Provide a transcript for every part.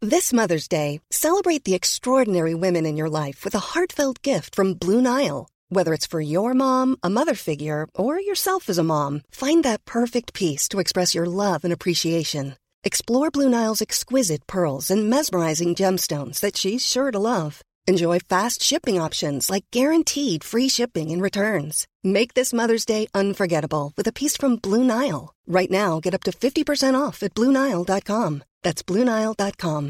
This Mother's Day, celebrate the extraordinary women in your life with a heartfelt gift from Blue Nile. Whether it's for your mom, a mother figure, or yourself as a mom, find that perfect piece to express your love and appreciation. Explore Blue Nile's exquisite pearls and mesmerizing gemstones that she's sure to love. Enjoy fast shipping options like guaranteed free shipping and returns. Make this Mother's Day unforgettable with a piece from Blue Nile. Right now, get up to 50% off at BlueNile.com. That's BlueNile.com.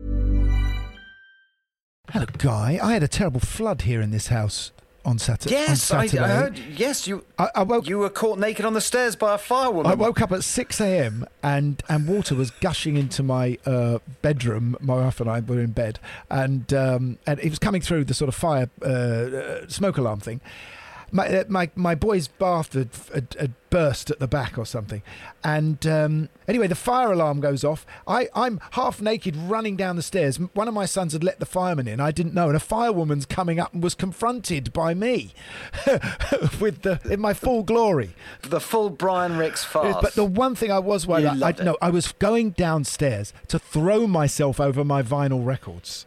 Hello, Guy. I had a terrible flood here in this house on Saturday. Yes, I heard. Yes, you were caught naked on the stairs by a firewoman. I woke up at 6 a.m. and water was gushing into my bedroom. My wife and I were in bed, and it was coming through the sort of fire smoke alarm thing. My boy's bath had burst at the back or something, and anyway, the fire alarm goes off. I'm half naked running down the stairs. One of my sons had let the fireman in. I didn't know, and a firewoman's coming up and was confronted by me in my full glory, the full Brian Ricks farce. But the one thing I was worried about, I was going downstairs to throw myself over my vinyl records.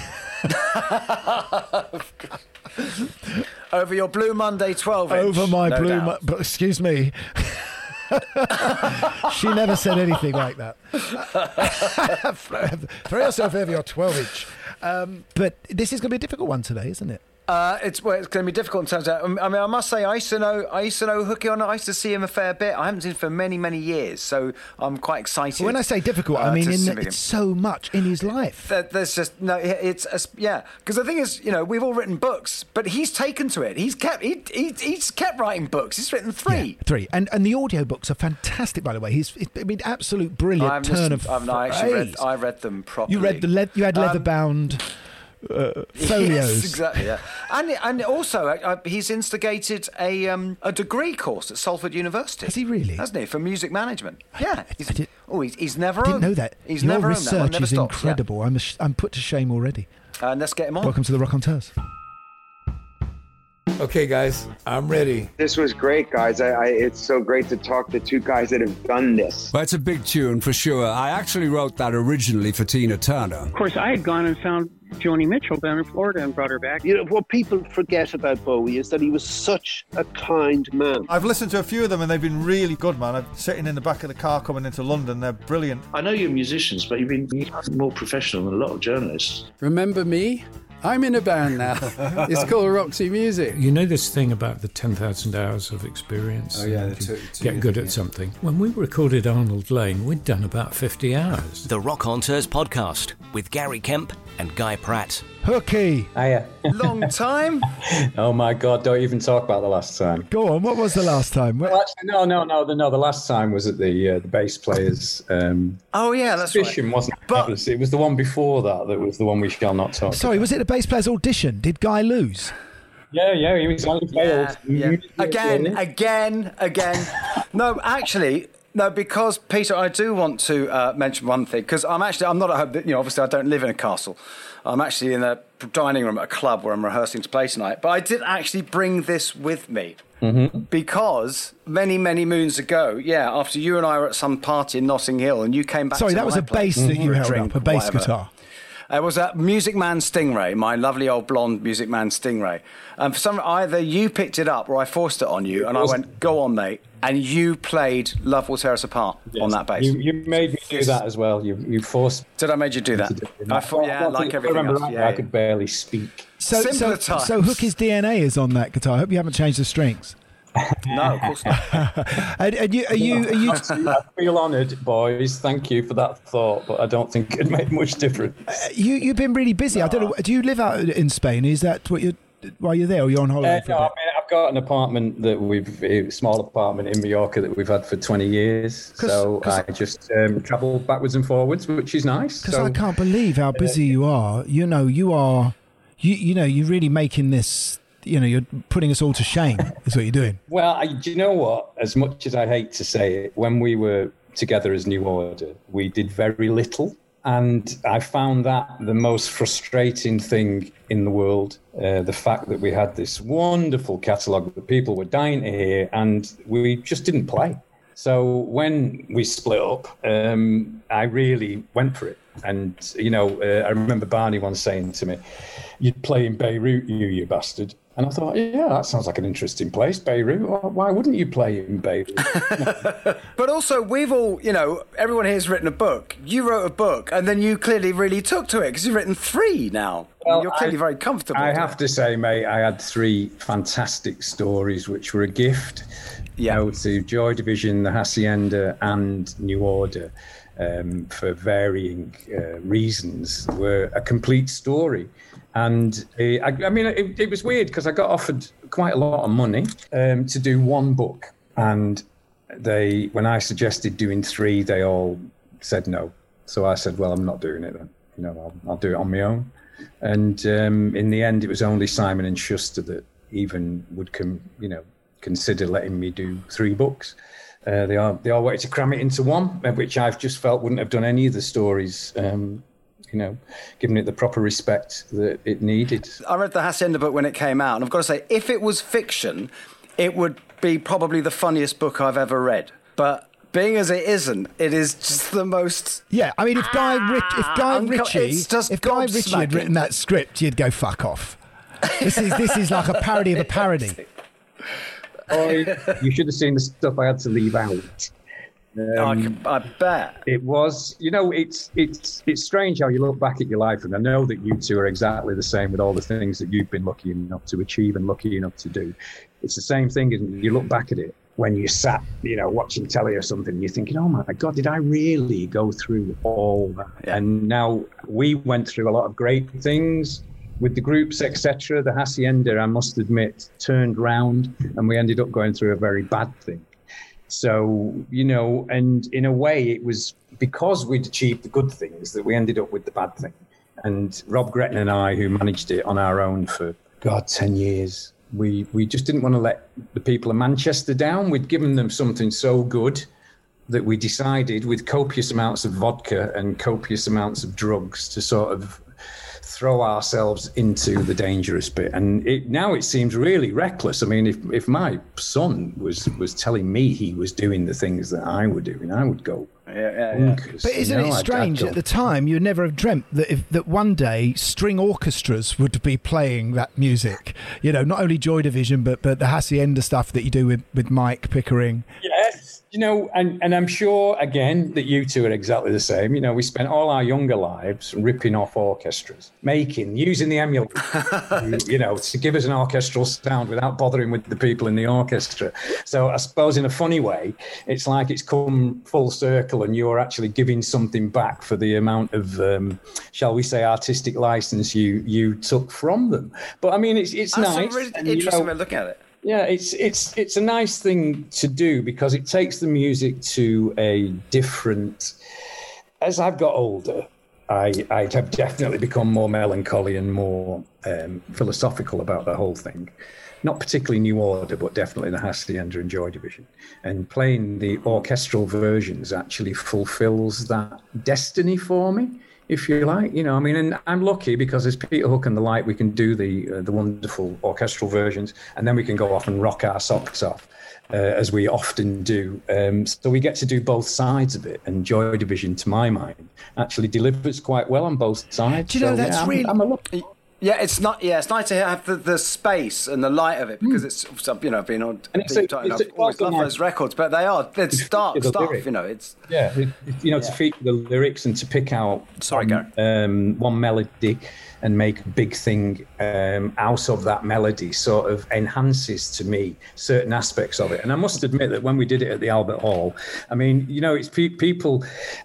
Over your Blue Monday 12-inch. Over my but excuse me. She never said anything like that. Throw yourself over your 12-inch. But this is going to be a difficult one today, isn't it? It's going to be difficult in terms of. I mean, I must say, I used to know Hooky on. I used to see him a fair bit. I haven't seen him for many, many years, so I'm quite excited. When I say difficult, I mean it's so much in his life. There's just no. It's yeah. Because the thing is, we've all written books, but he's taken to it. He's kept writing books. He's written three. Yeah, 3, and the audiobooks are fantastic, by the way. Absolute brilliant turn of phrase. I read them properly. You had leather bound. Folios. Yes, exactly. Yeah, and also he's instigated a degree course at Salford University. Has he really? Hasn't he, for music management? Yeah. He's never. I didn't know that. He's Your never. research is stops, incredible. Yeah. I'm put to shame already. Let's get him on. Welcome to the Raconteurs. Okay, guys, I'm ready. This was great, guys. It's so great to talk to two guys that have done this. Well, it's a big tune for sure. I actually wrote that originally for Tina Turner. Of course, I had gone and found Joni Mitchell down in Florida and brought her back. What people forget about Bowie is that he was such a kind man. I've listened to a few of them and they've been really good, man. I'm sitting in the back of the car coming into London. They're brilliant. I know you're musicians, but you've been more professional than a lot of journalists. Remember me? I'm in a band now. It's called Roxy Music. You know this thing about the 10,000 hours of experience? Oh, yeah. Get good at something. When we recorded Arnold Lane, we'd done about 50 hours. The Raconteurs podcast with Gary Kemp and Guy Pratt. Hooky. Hiya. Long time. Oh my God, don't even talk about the last time. Go on, what was the last time? Well, actually, no. The last time was at the bass players. Oh yeah, that's audition, right. Wasn't it? But it was the one before that was the one we shall not talk Sorry, about. Was it the bass players audition? Did Guy lose? Yeah, he was only failed. Yeah. Again. No, actually. No, because, Peter, I do want to mention one thing, because I'm not at home, obviously I don't live in a castle. I'm actually in a dining room at a club where I'm rehearsing to play tonight. But I did actually bring this with me. Mm-hmm. Because many, many moons ago, after you and I were at some party in Notting Hill and you came back Sorry, to that was a bass that you held up, a bass guitar. It was a Music Man Stingray, my lovely old blonde Music Man Stingray. And for some either you picked it up or I forced it on you, and I went, "Go on, mate." And you played "Love Will Tear Us Apart" on that bass. You made me do that as well. You forced. Did I make you do that? I thought, like everything else. I could barely speak. So Hooky's DNA is on that guitar. I hope you haven't changed the strings. No, of course not. Are you? I feel honoured, boys. Thank you for that thought, but I don't think it made much difference. You've been really busy. I don't know. Do you live out in Spain? Is that what you? While you're there, or you're on holiday? No, I've got an apartment a small apartment in Mallorca that we've had for 20 years. So I just travel backwards and forwards, which is nice. Because I can't believe how busy you are. You're really making this. You're putting us all to shame. Is what you're doing. Well, do you know what? As much as I hate to say it, when we were together as New Order, we did very little. And I found that the most frustrating thing in the world, the fact that we had this wonderful catalogue that people were dying to hear and we just didn't play. So when we split up, I really went for it. And, I remember Barney once saying to me, "You'd play in Beirut, you bastard." And I thought, yeah, that sounds like an interesting place, Beirut. Why wouldn't you play in Beirut? But also, we've all, everyone here has written a book. You wrote a book, and then you clearly really took to it, because you've written 3 now. Well, you're clearly very comfortable. I have to say, mate, I had 3 fantastic stories, which were a gift to Joy Division, the Hacienda, and New Order, for varying reasons, were a complete story. And it was weird because I got offered quite a lot of money to do 1 book. And when I suggested doing 3, they all said no. So I said, well, I'm not doing it then. I'll do it on my own. And in the end, it was only Simon & Schuster that even would consider letting me do 3 books. They all wanted to cram it into 1, which I've just felt wouldn't have done any of the stories, giving it the proper respect that it needed. I read the Hacienda book when it came out, and I've got to say, if it was fiction, it would be probably the funniest book I've ever read. But being as it isn't, it is just the most... Yeah, I mean, if Guy Ritchie had written that script, you'd go, fuck off. This is like a parody of a parody. You should have seen the stuff I had to leave out. I bet. It was, it's strange how you look back at your life, and I know that you two are exactly the same with all the things that you've been lucky enough to achieve and lucky enough to do. It's the same thing, isn't it? You look back at it when you sat, watching telly or something, and you're thinking, oh my God, did I really go through all that? Yeah. And now we went through a lot of great things with the groups, etc. The Hacienda, I must admit, turned round, and we ended up going through a very bad thing. So, and in a way it was because we'd achieved the good things that we ended up with the bad thing. And Rob Gretton and I, who managed it on our own for, 10 years, we just didn't want to let the people of Manchester down. We'd given them something so good that we decided, with copious amounts of vodka and copious amounts of drugs, to sort of throw ourselves into the dangerous bit. And now it seems really reckless. I mean, if my son was telling me he was doing the things that I were doing, I would go bonkers. But isn't it strange, at the time you'd never have dreamt that one day string orchestras would be playing that music, not only Joy Division but the Hacienda stuff that you do with Mike Pickering. Yes. And I'm sure, again, that you two are exactly the same. We spent all our younger lives ripping off orchestras, using the emulator, to give us an orchestral sound without bothering with the people in the orchestra. So I suppose in a funny way, it's like it's come full circle and you're actually giving something back for the amount of, shall we say, artistic license you took from them. But I mean, it's That's nice. A really interesting way of looking at it. Yeah, it's a nice thing to do because it takes the music to a different... As I've got older, I have definitely become more melancholy and more philosophical about the whole thing. Not particularly New Order, but definitely the Hacienda and Joy Division. And playing the orchestral versions actually fulfills that destiny for me, if you like. And I'm lucky because as Peter Hook and the like, we can do the wonderful orchestral versions, and then we can go off and rock our socks off, as we often do. So we get to do both sides of it, and Joy Division, to my mind, actually delivers quite well on both sides. Do you know, that's really... I'm a lucky... Yeah, it's nice to have the space and the light of it, because it's I've been on. I've always loved those records, but it's dark stuff. It's to feature the lyrics and to pick out one melody and make a big thing out of that melody sort of enhances to me certain aspects of it. And I must admit that when we did it at the Albert Hall, I mean, it's people.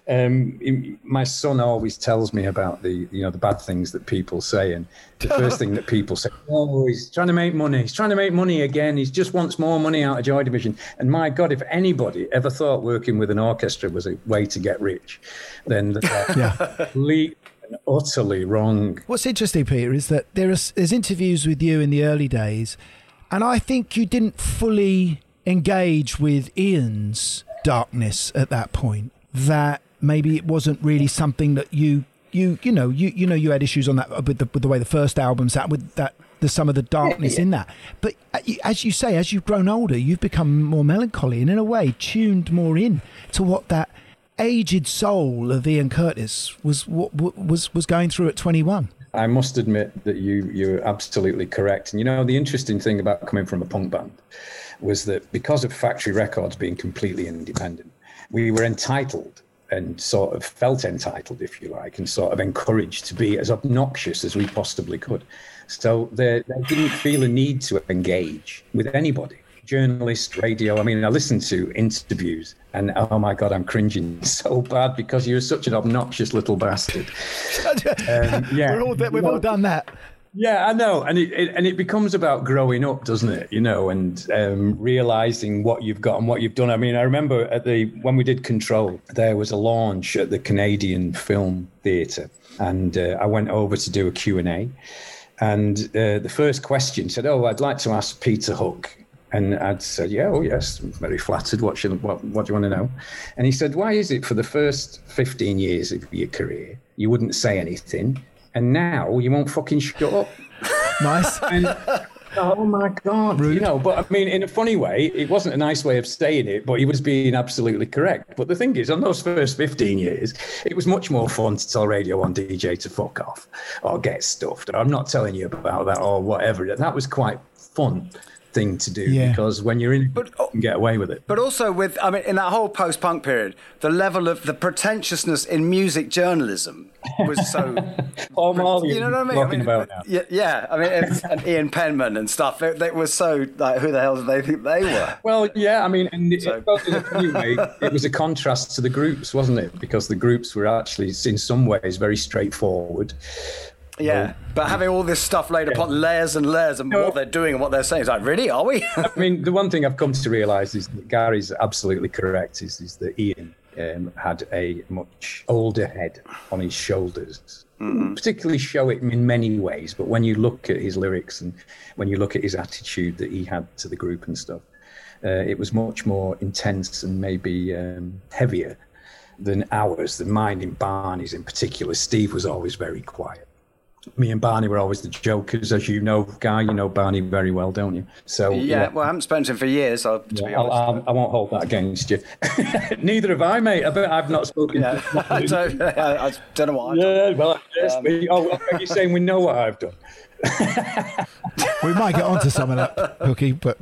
My son always tells me about the bad things that people say, and the first thing that people say, oh, he's trying to make money. He's trying to make money again. He just wants more money out of Joy Division. And my God, if anybody ever thought working with an orchestra was a way to get rich, then they're completely and utterly wrong. What's interesting, Peter, is that there's interviews with you in the early days, and I think you didn't fully engage with Ian's darkness at that point. That maybe it wasn't really something that you had issues on that with the way the first album sat, with that there's some of the darkness in that. But as you say, as you've grown older, you've become more melancholy and in a way tuned more in to what that aged soul of Ian Curtis was going through at 21. I must admit that you're absolutely correct. And the interesting thing about coming from a punk band was that because of Factory Records being completely independent, we were entitled and sort of felt entitled, if you like, and sort of encouraged to be as obnoxious as we possibly could. So they didn't feel a need to engage with anybody. Journalist, radio. I mean, I listened to interviews and oh my God, I'm cringing so bad because you're such an obnoxious little bastard. We've all done that. Yeah, I know. And it becomes about growing up, doesn't it? And realizing what you've got and what you've done. I mean, I remember when we did Control, there was a launch at the Canadian Film Theatre and I went over to do a Q&A. And the first question said, I'd like to ask Peter Hook. And I'd said, yes, I'm very flattered. What do you want to know? And he said, why is it for the first 15 years of your career, you wouldn't say anything, and now you won't fucking shut up? Nice. And, oh, my God. Rude. But I mean, in a funny way, it wasn't a nice way of saying it, but he was being absolutely correct. But the thing is, on those first 15 years, it was much more fun to tell Radio 1 DJ to fuck off or get stuffed. I'm not telling you about that or whatever. That was quite fun thing to do because when you're in it, you can get away with it. But also in that whole post-punk period, the level of the pretentiousness in music journalism was so... Paul Marley, you know what I mean? And Ian Penman and stuff, they were so, like, who the hell did they think they were? Well, yeah, I mean, and in a funny way, it was a contrast to the groups, wasn't it? Because the groups were actually, in some ways, very straightforward. Yeah, but having all this stuff laid upon layers and layers and what they're doing and what they're saying, it's like, really, are we? I mean, the one thing I've come to realise is that Gary's absolutely correct, is that Ian had a much older head on his shoulders. Particularly show it in many ways, but when you look at his lyrics and when you look at his attitude that he had to the group and stuff, it was much more intense and maybe heavier than ours, than mine and Barney's in particular. Steve was always very quiet. Me and Barney were always the jokers, as you know, Guy. You know Barney very well, don't you? So well, I haven't spoken to him for years, to be honest. I won't hold that against you. Neither have I, mate. I've not spoken to him. I don't know what I've done. Well, are you saying we know what I've done? We might get onto some of that, Hooky, but...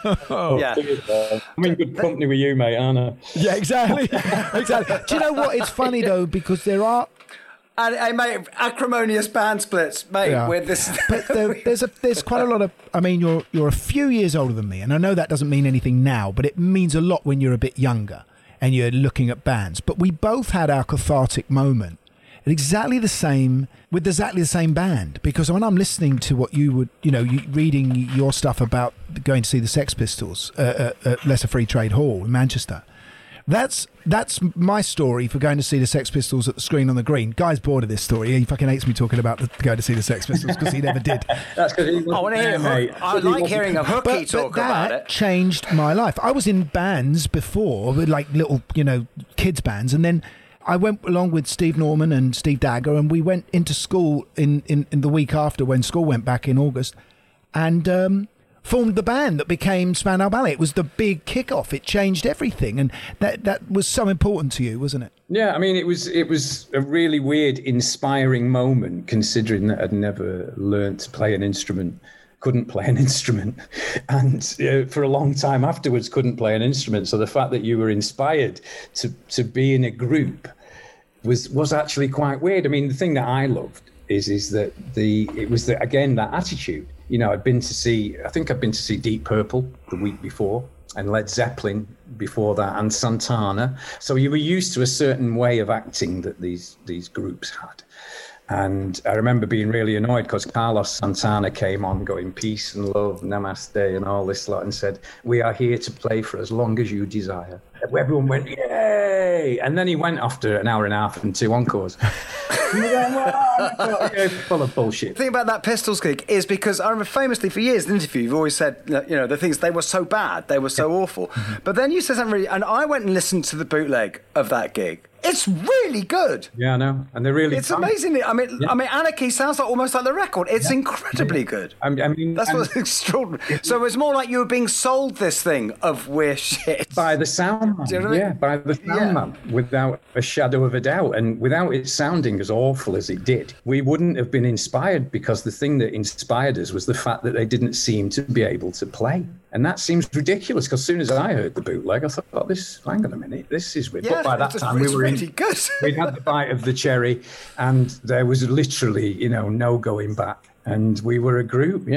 I'm in good company with you, mate, aren't I? Yeah, exactly. Do you know what? It's funny, though, because there are... And mate, acrimonious band splits, mate. Yeah. With this, but there's quite a lot of. I mean, you're a few years older than me, and I know that doesn't mean anything now, but it means a lot when you're a bit younger and you're looking at bands. But we both had our cathartic moment at exactly the same band, because when I'm listening to what you would, reading your stuff about going to see the Sex Pistols at Lesser Free Trade Hall in Manchester. That's my story for going to see the Sex Pistols at the Screen on the Green. Guy's bored of this story. He fucking hates me talking about going to see the Sex Pistols because he never did. That's because I want to hear mate. I like hearing a Hooky talk about it. That changed my life. I was in bands before, with like little, kids bands, and then I went along with Steve Norman and Steve Dagger, and we went into school in the week after when school went back in August, and formed the band that became Spandau Ballet. It was the big kick-off. It changed everything, and that was so important to you, wasn't it? Yeah, I mean, it was a really weird, inspiring moment, considering that I'd never learned to play an instrument, couldn't play an instrument, and for a long time afterwards couldn't play an instrument. So the fact that you were inspired to be in a group was actually quite weird. I mean, the thing that I loved is that that attitude. I'd been to see Deep Purple the week before, and Led Zeppelin before that, and Santana. So you were used to a certain way of acting that these groups had. And I remember being really annoyed because Carlos Santana came on going peace and love, namaste and all this lot, and said, "We are here to play for as long as you desire." Everyone went, "Yay!" And then he went after an hour and a half and 2 encores. Full of bullshit. The thing about that Pistols gig is because I remember famously for years in the interview you've always said the things, they were so bad, they were so awful. But then you said something really, and I went and listened to the bootleg of that gig, It's really good. Yeah, I know, and they're really. It's amazing. I mean, Anarchy sounds like almost like the record. It's incredibly good. I mean, that's what's extraordinary. So it's more like you were being sold this thing of we're shit by the sound man. Do you know what I mean? By the sound man, without a shadow of a doubt, and without it sounding as awful as it did, we wouldn't have been inspired, because the thing that inspired us was the fact that they didn't seem to be able to play. And that seems ridiculous, because as soon as I heard the bootleg, I thought, hang on a minute, this is weird. But by that time, we were really good. We'd had the bite of the cherry, and there was literally, no going back. And we were a group,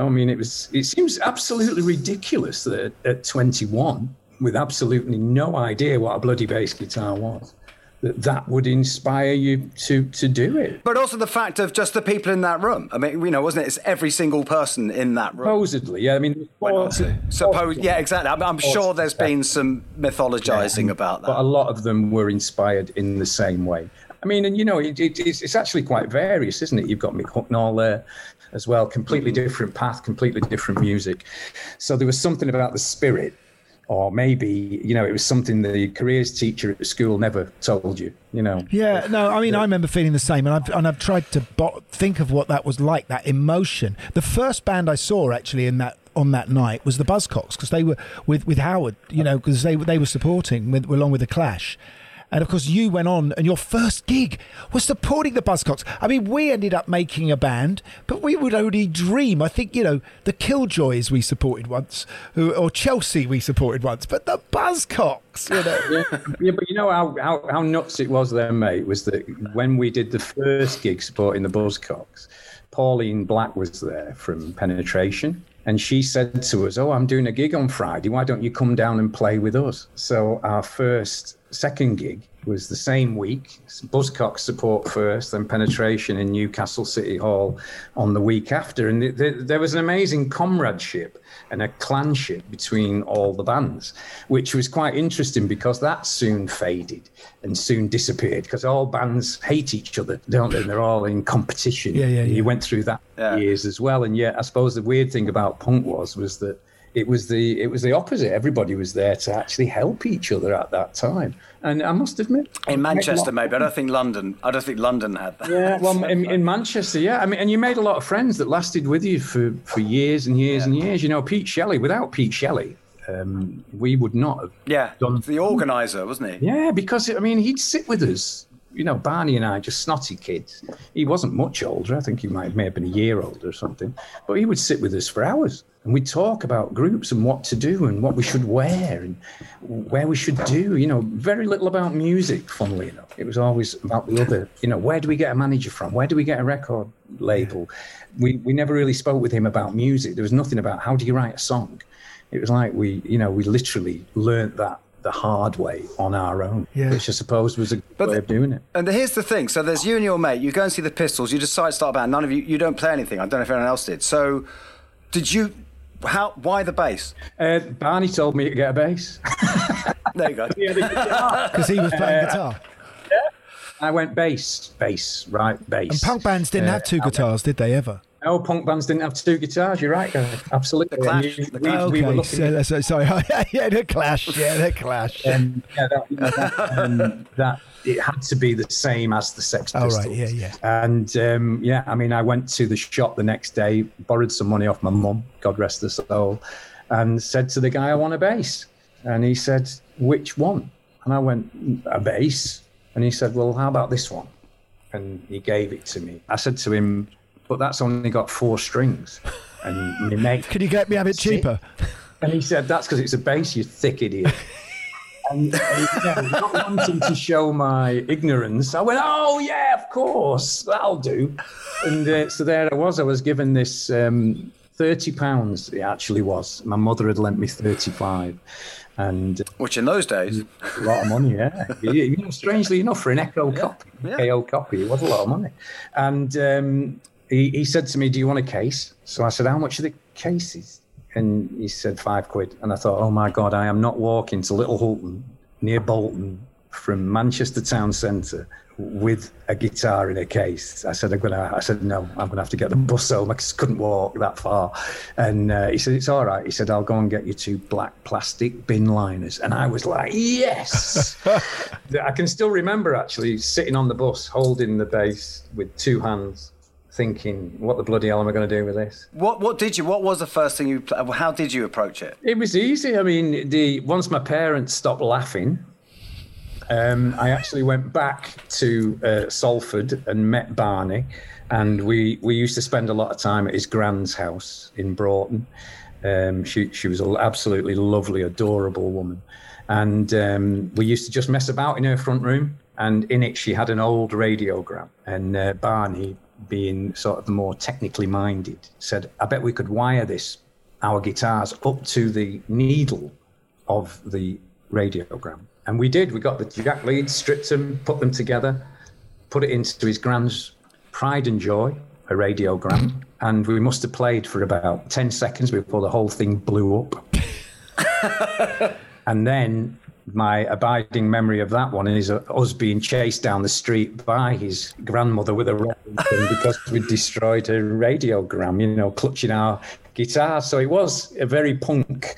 it seems absolutely ridiculous that at 21, with absolutely no idea what a bloody bass guitar was, that would inspire you to do it. But also the fact of just the people in that room. I mean, wasn't it? It's every single person in that room. Supposedly, yeah. I mean, exactly. I'm sure there's been some mythologizing about that. But a lot of them were inspired in the same way. I mean, and it's actually quite various, isn't it? You've got Mick Hucknall there as well, completely different path, completely different music. So there was something about the spirit. Or maybe, it was something the careers teacher at the school never told you, Yeah, no, I mean, I remember feeling the same, and I've tried to think of what that was like, that emotion. The first band I saw, actually, on that night was the Buzzcocks, because they were with Howard, because they were supporting, along with The Clash. And, of course, you went on, and your first gig was supporting the Buzzcocks. I mean, we ended up making a band, but we would only dream. I think, the Killjoys we supported once, or Chelsea we supported once, but the Buzzcocks, Yeah, but how nuts it was then, mate, was that when we did the first gig supporting the Buzzcocks, Pauline Black was there from Penetration. And she said to us, I'm doing a gig on Friday. Why don't you come down and play with us? So our second gig was the same week. Buzzcocks support first, then Penetration in Newcastle City Hall on the week after. And there was an amazing comradeship and a clanship between all the bands, which was quite interesting, because that soon faded and soon disappeared, because all bands hate each other, don't they? And they're all in competition. Yeah. You went through that years as well. And yet, I suppose the weird thing about punk was that it was the opposite. Everybody was there to actually help each other at that time. And I must admit, in Manchester, maybe. I don't think London had that. Yeah, well, in Manchester, yeah. I mean, and you made a lot of friends that lasted with you for years and years and years. Pete Shelley. Without Pete Shelley, we would not have done. The organizer, wasn't he? Yeah, because he'd sit with us. Barney and I, just snotty kids. He wasn't much older. I think he may have been a year older or something. But he would sit with us for hours. And we'd talk about groups and what to do and what we should wear and where we should do. Very little about music, funnily enough. It was always about the other. Where do we get a manager from? Where do we get a record label? We never really spoke with him about music. There was nothing about how do you write a song. It was like we literally learnt that the hard way on our own, which I suppose was a good way of doing it. And here's the thing. So there's you and your mate. You go and see the Pistols. You decide to start a band. None of you don't play anything. I don't know if anyone else did. So did you... Why the bass? Barney told me to get a bass. There you go. Because he was playing guitar. Yeah. I went bass. And punk bands didn't have two guitars, did they ever? No, punk bands didn't have two guitars. You're right, guys. Absolutely. The Clash. We were looking sorry. The Clash. Yeah, the Clash. That it had to be the same as the Sex Pistols. Oh, right, yeah. And I went to the shop the next day, borrowed some money off my mum, God rest her soul, and said to the guy, I want a bass. And he said, which one? And I went, a bass. And he said, well, how about this one? And he gave it to me. I said to him, but that's only got 4 strings. And my mate... Could you get me a bit cheaper? And he said, that's because it's a bass, you thick idiot. And not wanting to show my ignorance, I went, oh, yeah, of course, that'll do. And so there I was given this £30, it actually was. My mother had lent me 35. And which in those days... A lot of money, yeah. Strangely enough, for an Echo copy, KO copy, it was a lot of money. And he said to me, do you want a case? So I said, how much are the cases? And he said £5. And I thought, oh my God, I am not walking to Little Hulton near Bolton from Manchester town centre with a guitar in a case. I said, no, I'm gonna have to get the bus home. I just couldn't walk that far. And he said, it's all right. He said, I'll go and get you 2 black plastic bin liners. And I was like, yes. I can still remember actually sitting on the bus, holding the bass with 2 hands, thinking, what the bloody hell am I going to do with this? What was the first thing how did you approach it? It was easy. I mean, once my parents stopped laughing, I actually went back to Salford and met Barney, and we used to spend a lot of time at his grand's house in Broughton. She was an absolutely lovely, adorable woman, and we used to just mess about in her front room, and in it she had an old radiogram, and Barney, being sort of the more technically minded, said, I bet we could wire our guitars up to the needle of the radiogram. And we did. We got the jack leads, stripped them, put them together, put it into his grand's pride and joy, a radiogram. And we must have played for about 10 seconds before the whole thing blew up. And then my abiding memory of that one is us being chased down the street by his grandmother with a rock because we destroyed her radiogram, clutching our guitar. So it was a very punk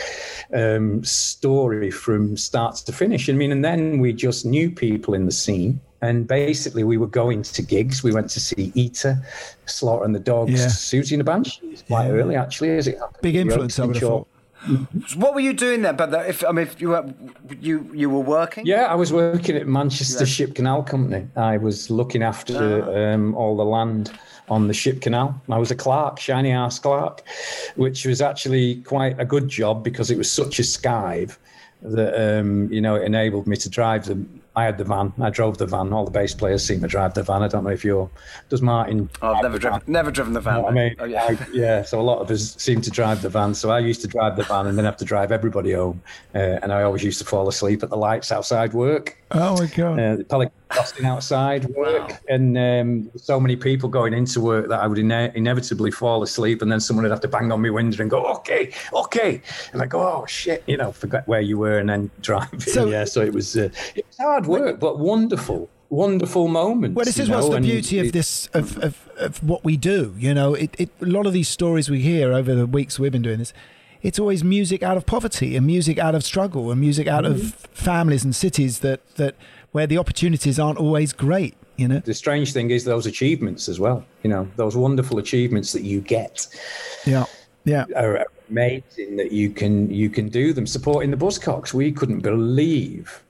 story from start to finish. And then we just knew people in the scene. And basically we were going to gigs. We went to see Eater, Slaughter and the Dogs, Susie and the Banshees quite early, actually. As it happened. Big influence, I would have thought. What were you doing there? But if you were working? Yeah, I was working at Manchester Ship Canal Company. I was looking after all the land on the Ship Canal. I was a clerk, shiny arse clerk, which was actually quite a good job because it was such a skive that it enabled me to drive them. I had the van. I drove the van. All the bass players seem to drive the van. I don't know if does Martin? Oh, I've never driven the van. So a lot of us seem to drive the van. So I used to drive the van and then have to drive everybody home. And I always used to fall asleep at the lights outside work. Oh my God. The Pelican crossing outside work. Wow. And so many people going into work that I would inevitably fall asleep, and then someone would have to bang on my window and go, okay. And I go, oh shit, forget where you were and then drive. So it was hard work, but wonderful moments. Well, this is what's the beauty of this, of what we do. A lot of these stories we hear over the weeks we've been doing this, it's always music out of poverty and music out of struggle and music out of families and cities that where the opportunities aren't always great. The strange thing is those achievements as well. Those wonderful achievements that you get. Yeah. Are amazing that you can do them. Supporting the Buzzcocks, we couldn't believe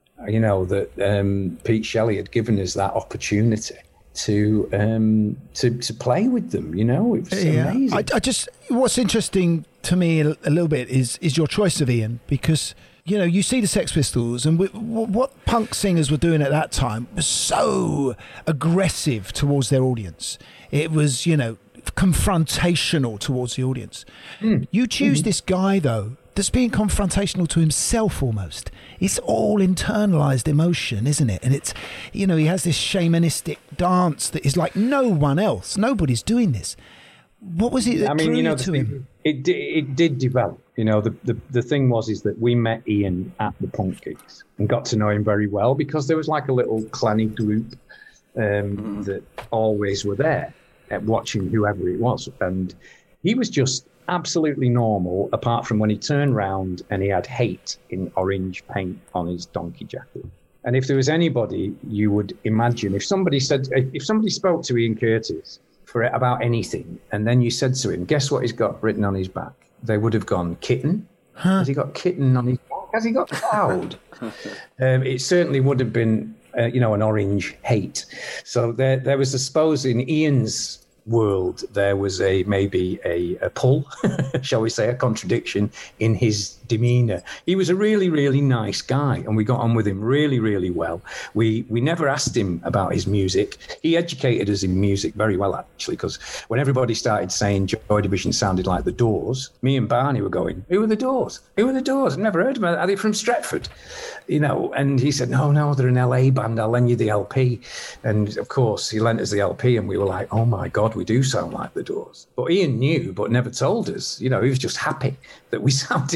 that Pete Shelley had given us that opportunity to play with them. It was amazing. What's interesting to me a little bit is your choice of Ian, because you see the Sex Pistols and what punk singers were doing at that time was so aggressive towards their audience. It was confrontational towards the audience. You choose this guy though that's being confrontational to himself almost. It's all internalized emotion, isn't it? And it's, he has this shamanistic dance that is like no one else. Nobody's doing this. What was it that drew you to him? It did develop. The thing is that we met Ian at the punk gigs and got to know him very well because there was like a little clanny group that always were there at watching whoever it was. And he was just absolutely normal, apart from when he turned round and he had hate in orange paint on his donkey jacket. And if there was anybody you would imagine, if somebody spoke to Ian Curtis about anything, and then you said to him, guess what he's got written on his back? They would have gone, kitten? Has he got kitten on his back? Has he got cloud? It certainly would have been, an orange hate. So there was, I suppose, in Ian's world, there was maybe a pull, shall we say, a contradiction in his demeanor. He was a really, really nice guy, and we got on with him really, really well. We never asked him about his music. He educated us in music very well, actually, because when everybody started saying Joy Division sounded like The Doors, me and Barney were going, who are The Doors? Who are The Doors? I've never heard of them. Are they from Stretford? And he said, no, they're an LA band. I'll lend you the LP. And of course, he lent us the LP, and we were like, oh my God, we do sound like The Doors. But Ian knew, but never told us. He was just happy that we sounded like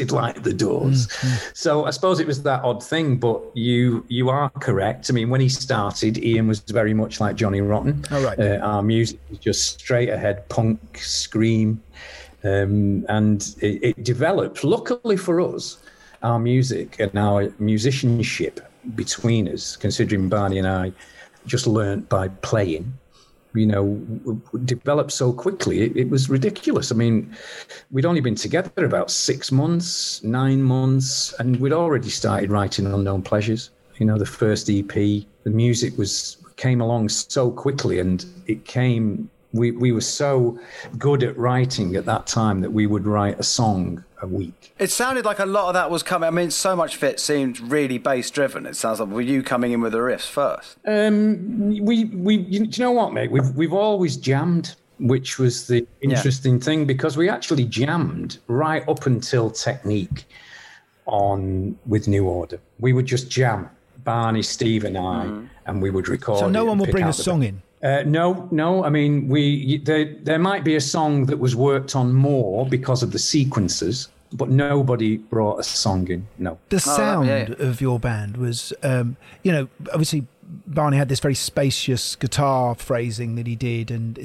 the Doors. So I suppose it was that odd thing, but you are correct. I mean, when he started, Ian was very much like Johnny Rotten. Oh, right. Our music was just straight ahead, punk, scream, and it developed. Luckily for us, our music and our musicianship between us, considering Barney and I just learnt by playing, developed so quickly. It was ridiculous. I mean, we'd only been together about 6 months, 9 months, and we'd already started writing Unknown Pleasures. The first EP, the music came along so quickly, and it came. We were so good at writing at that time that we would write a song a week. It sounded like a lot of that was coming. I mean, so much of it seemed really bass driven. It sounds like, were you coming in with the riffs first? Do you know what, mate? We've always jammed, which was the interesting thing, because we actually jammed right up until Technique with New Order. We would just jam, Barney, Steve, and I, and we would record. So no one will bring a song in. No. I mean, there might be a song that was worked on more because of the sequences, but nobody brought a song in. No. The sound of your band was, obviously Barney had this very spacious guitar phrasing that he did, and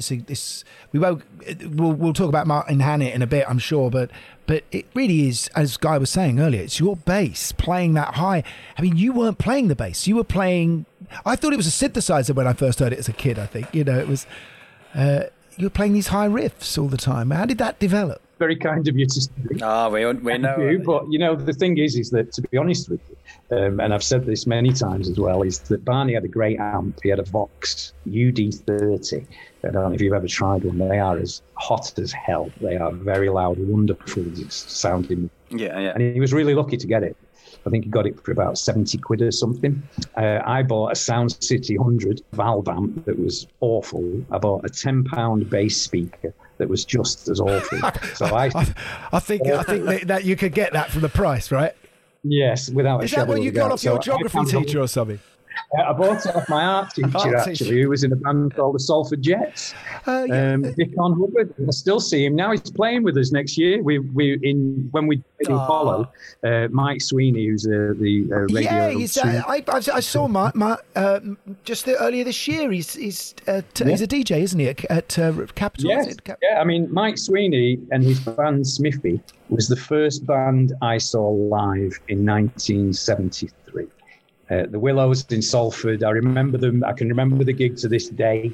we'll talk about Martin Hannett in a bit, I'm sure, but it really is, as Guy was saying earlier, it's your bass playing that high. I mean, you weren't playing the bass, you were playing. I thought it was a synthesizer when I first heard it as a kid. I think it was. You were playing these high riffs all the time. How did that develop? Very kind of you to say. We know. But the thing is that, to be honest with you, and I've said this many times as well, is that Barney had a great amp. He had a Vox UD30. I don't know if you've ever tried one. They are as hot as hell. They are very loud, wonderful sounding. Yeah. And he was really lucky to get it. I think he got it for about 70 quid or something. I bought a Sound City 100 valve amp that was awful. I bought a £10 bass speaker that was just as awful. So I think that you could get that for the price, right? Yes, without a shadow of a doubt. Is that what you got off your geography teacher or something? I bought it off my art teacher, actually, who was in a band called the Salford Jets. Dickon Hubbard. I still see him now. He's playing with us next year. When we did in Follow, Mike Sweeney, who's the radio. Yeah, I saw Mike just earlier this year. He's a DJ, isn't he, at Capitol? Yes. I mean, Mike Sweeney and his band Smithy was the first band I saw live in 1973. The Willows in Salford. I remember them. I can remember the gig to this day.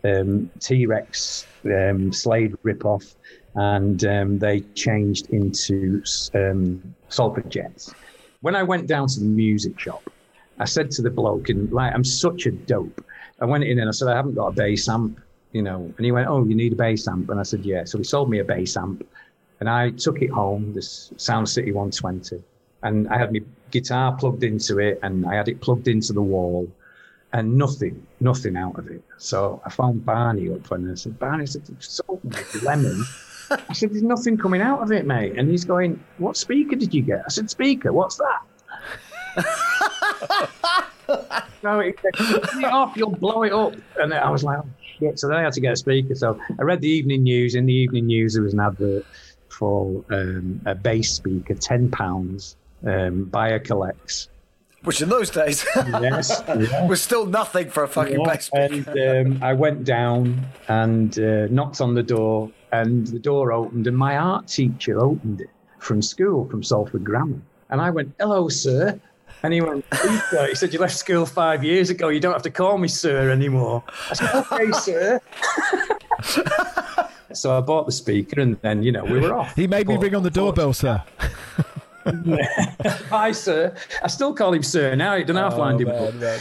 T-Rex, Slade ripoff, and they changed into Salford Jets. When I went down to the music shop, I said to the bloke, and I'm such a dope. I went in and I said, I haven't got a bass amp, and he went, oh, you need a bass amp? And I said, yeah. So he sold me a bass amp, and I took it home, this Sound City 120, and I had my guitar plugged into it, and I had it plugged into the wall, and nothing out of it. So I phoned Barney up, and I said, Barney, I said, so lemon. I said, there's nothing coming out of it, mate. And he's going, what speaker did you get? I said, speaker, what's that? No, he said, turn it off, you'll blow it up. And I was like, oh, shit. So then I had to get a speaker. So I read the evening news. In the evening news, there was an advert for a bass speaker, £10, Buyer collects. Which in those days was still nothing for a fucking bass speaker. And I went down and knocked on the door, and the door opened, and my art teacher opened it from school, from Salford Grammar. And I went, hello, sir. And he went, he said, you left school 5 years ago. You don't have to call me sir anymore. I said, okay, sir. So I bought the speaker, and then, we were off. He made me ring on the doorbell, sir. Hi, sir. I still call him sir now. Don't have to find him.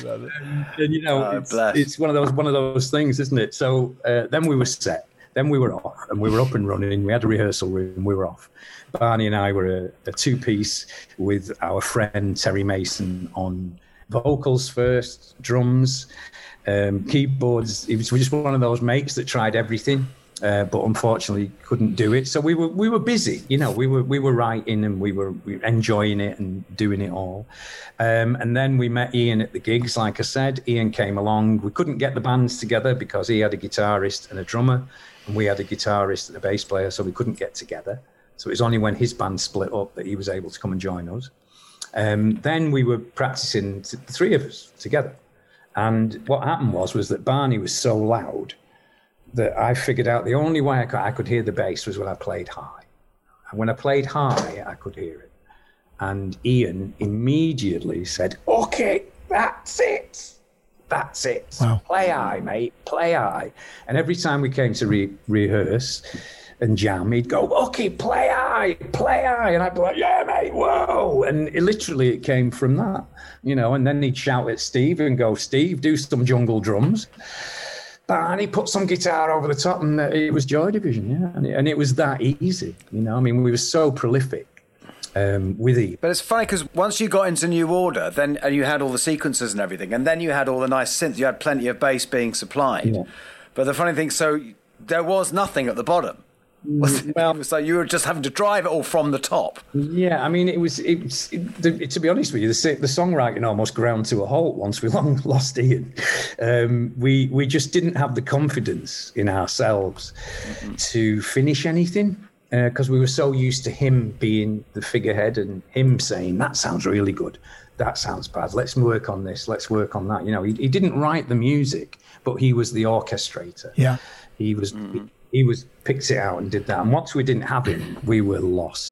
It's one of those things, isn't it? So then we were set. Then we were off, and we were up and running. We had a rehearsal room. We were off. Barney and I were a two-piece with our friend Terry Mason on vocals first, drums, keyboards. He was just one of those mates that tried everything. But unfortunately couldn't do it. So we were busy, we were writing, and we were enjoying it and doing it all. And then we met Ian at the gigs. Like I said, Ian came along. We couldn't get the bands together because he had a guitarist and a drummer, and we had a guitarist and a bass player, so we couldn't get together. So it was only when his band split up that he was able to come and join us. Then we were practicing, the three of us together. And what happened was that Barney was so loud that I figured out the only way I could hear the bass was when I played high. And when I played high, I could hear it. And Ian immediately said, "Okay, that's it. That's it. Wow. Play high, mate. Play high." And every time we came to rehearse and jam, he'd go, "Okay, play high, play high." And I'd be like, "Yeah, mate, whoa." And it came from that, and then he'd shout at Steve and go, "Steve, do some jungle drums." Barney put some guitar over the top, and it was Joy Division, yeah. And it was that easy, we were so prolific. With it. But it's funny because once you got into New Order, then and you had all the sequencers and everything, and then you had all the nice synths, you had plenty of bass being supplied. Yeah. But the funny thing, so there was nothing at the bottom. Well, it was like you were just having to drive it all from the top. Yeah, I mean, to be honest with you, the songwriting almost ground to a halt once we lost Ian. We just didn't have the confidence in ourselves to finish anything. Because we were so used to him being the figurehead and him saying, "That sounds really good. That sounds bad. Let's work on this. Let's work on that." He didn't write the music, but he was the orchestrator. Yeah. He was picked it out and did that. And once we didn't have him, we were lost.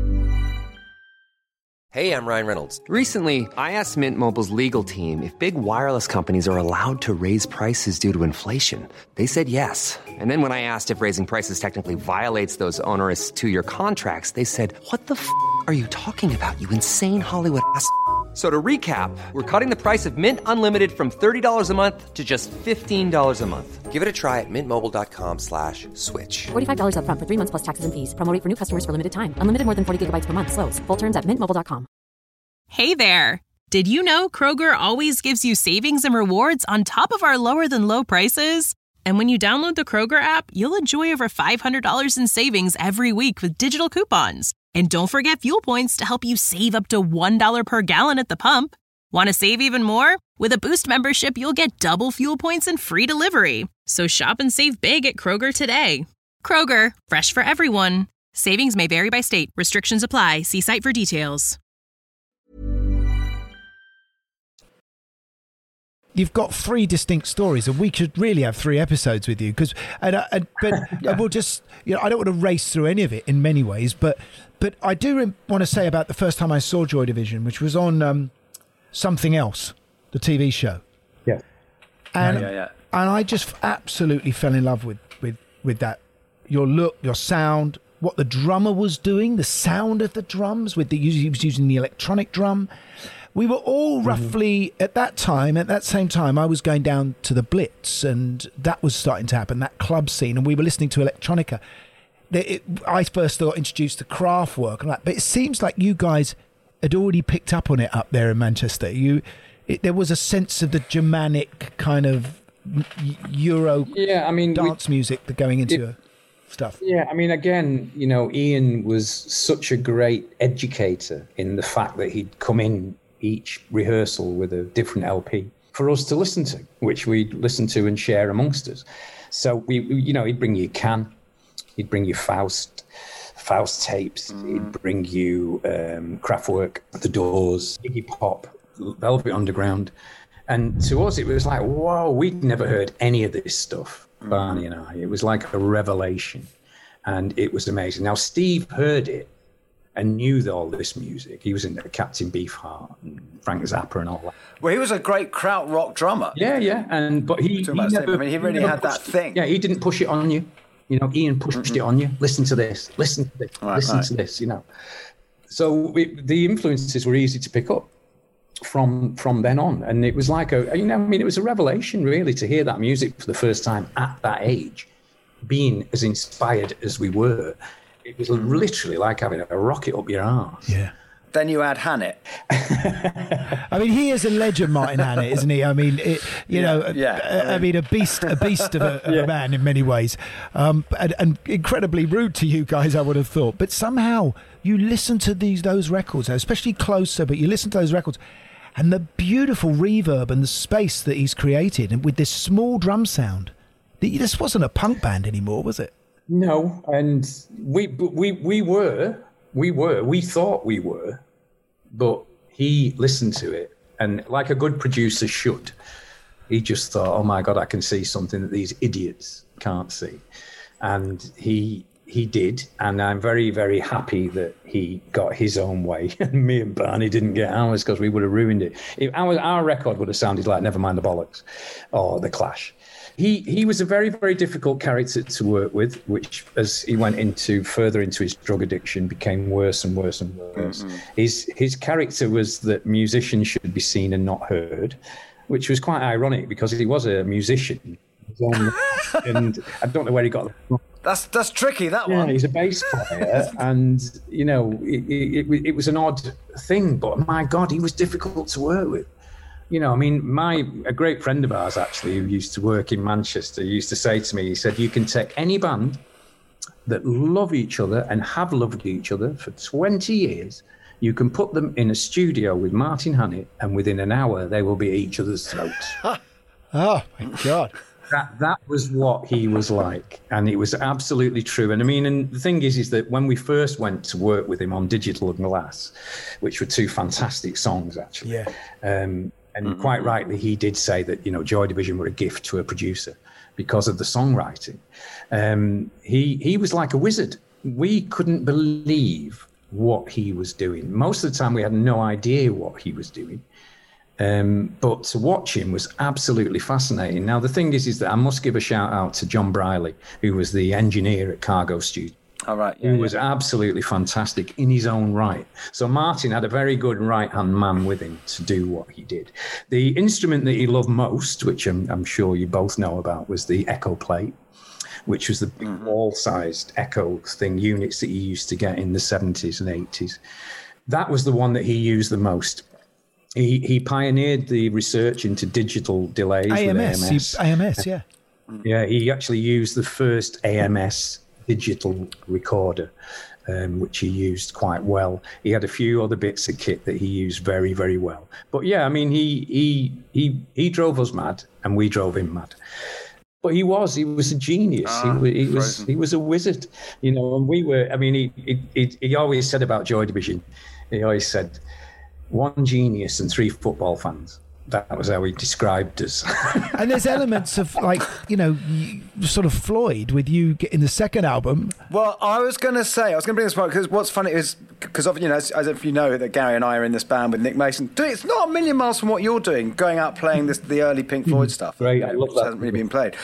Hey, I'm Ryan Reynolds. Recently, I asked Mint Mobile's legal team if big wireless companies are allowed to raise prices due to inflation. They said yes. And then when I asked if raising prices technically violates those onerous 2-year contracts, they said, "What the f*** are you talking about, you insane Hollywood ass?" So to recap, we're cutting the price of Mint Unlimited from $30 a month to just $15 a month. Give it a try at mintmobile.com/switch. $45 up front for 3 months plus taxes and fees. Promo rate for new customers for limited time. Unlimited more than 40 gigabytes per month. Slows full terms at mintmobile.com. Hey there. Did you know Kroger always gives you savings and rewards on top of our lower than low prices? And when you download the Kroger app, you'll enjoy over $500 in savings every week with digital coupons. And don't forget fuel points to help you save up to $1 per gallon at the pump. Want to save even more? With a Boost membership, you'll get double fuel points and free delivery. So shop and save big at Kroger today. Kroger, fresh for everyone. Savings may vary by state. Restrictions apply. See site for details. You've got 3 distinct stories, and we could really have 3 episodes with you. We'll just, I don't want to race through any of it in many ways, but I do want to say about the first time I saw Joy Division, which was on Something Else, the TV show. Yeah. And I just absolutely fell in love with that. Your look, your sound, what the drummer was doing, the sound of the drums, he was using the electronic drum. We were all roughly at that same time, I was going down to the Blitz, and that was starting to happen, that club scene, and we were listening to electronica. I first got introduced to Kraftwerk and that, but it seems like you guys had already picked up on it up there in Manchester. There was a sense of the Germanic kind of Euro dance music going into your stuff. Yeah, I mean, again, Ian was such a great educator in the fact that he'd come in each rehearsal with a different LP for us to listen to, which we'd listen to and share amongst us. So he'd bring you Can, he'd bring you Faust tapes, he'd bring you Kraftwerk, The Doors, Iggy Pop, Velvet Underground. And to us, it was like, whoa, we'd never heard any of this stuff, Barney and I. It was like a revelation, and it was amazing. Now, Steve heard it and knew all this music. He was into Captain Beefheart and Frank Zappa and all that. Well, he was a great krautrock drummer. Yeah. But he really had that thing. Yeah, he didn't push it on you. Ian pushed it on you. Listen to this. Listen to this. Listen to this. So the influences were easy to pick up from then on, and it was like it was a revelation really to hear that music for the first time at that age, being as inspired as we were. It was literally like having a rocket up your arse. Yeah. Then you add Hannett. I mean, he is a legend, Martin Hannett, isn't he? I mean, a beast of a man in many ways, and incredibly rude to you guys, I would have thought. But somehow you listen to those records, especially Closer. But you listen to those records, and the beautiful reverb and the space that he's created, and with this small drum sound, this wasn't a punk band anymore, was it? No, and we thought we were, but he listened to it, and like a good producer should, he just thought, oh my God, I can see something that these idiots can't see. And he did, and I'm very, very happy that he got his own way, and me and Barney didn't get ours, because we would have ruined it. Our record would have sounded like Nevermind the Bollocks or The Clash. He was a very, very difficult character to work with, which, as he went further into his drug addiction, became worse and worse and worse. Mm-hmm. His character was that musicians should be seen and not heard, which was quite ironic because he was a musician. And I don't know where he got that from. That's tricky, that one. Yeah, he's a bass player, and, you know, it was an odd thing, but my God, he was difficult to work with. You know, I mean, a great friend of ours, actually, who used to work in Manchester, used to say to me, he said, you can take any band that love each other and have loved each other for 20 years, you can put them in a studio with Martin Hannett, and within an hour, they will be at each other's throats. Oh, my God. That was what he was like, and it was absolutely true. And I mean, and the thing is that when we first went to work with him on Digital and Glass, which were two fantastic songs, actually, and quite rightly, he did say that, you know, Joy Division were a gift to a producer because of the songwriting. He was like a wizard. We couldn't believe what he was doing. Most of the time, we had no idea what he was doing. But to watch him was absolutely fascinating. Now, the thing is that I must give a shout out to John Briley, who was the engineer at Cargo Studio. All right. Who was absolutely fantastic in his own right. So Martin had a very good right-hand man with him to do what he did. The instrument that he loved most, which I'm sure you both know about, was the Echo Plate, which was the big wall-sized Echo thing, units that you used to get in the 70s and 80s. That was the one that he used the most. He pioneered the research into digital delays AMS. with AMS. AMS, yeah. Yeah, he actually used the first AMS digital recorder, which he used quite well. He had a few other bits of kit that he used very, very well. But yeah, I mean, he drove us mad, and we drove him mad. But he was a genius. He was a wizard, you know. And we were. I mean, he always said about Joy Division. He always said, one genius and 3 football fans. That was how he described us. And there's elements of, like, you know, sort of Floyd with you in the second album. Well, I was going to bring this point, because what's funny is, because, you know, as if you know, that Gary and I are in this band with Nick Mason. It's not a million miles from what you're doing, going out playing the early Pink Floyd stuff. Great, I love that. Hasn't really been played.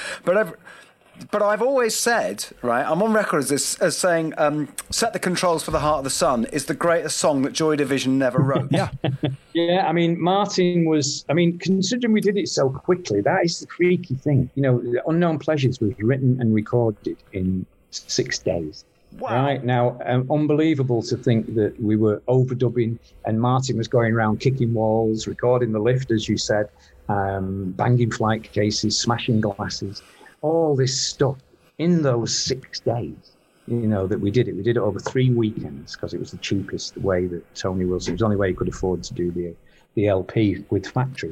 But I've always said, right, I'm on record as saying, Set the Controls for the Heart of the Sun is the greatest song that Joy Division never wrote. Yeah. Yeah, I mean, Martin was, I mean, considering we did it so quickly, that is the freaky thing. You know, Unknown Pleasures was written and recorded in 6 days. Wow. Right now, unbelievable to think that we were overdubbing and Martin was going around kicking walls, recording the lift, as you said, banging flight cases, smashing glasses. All this stuff in those 6 days, you know, that we did it. We did it over 3 weekends because it was the cheapest way that Tony Wilson, it was the only way he could afford to do the LP with Factory.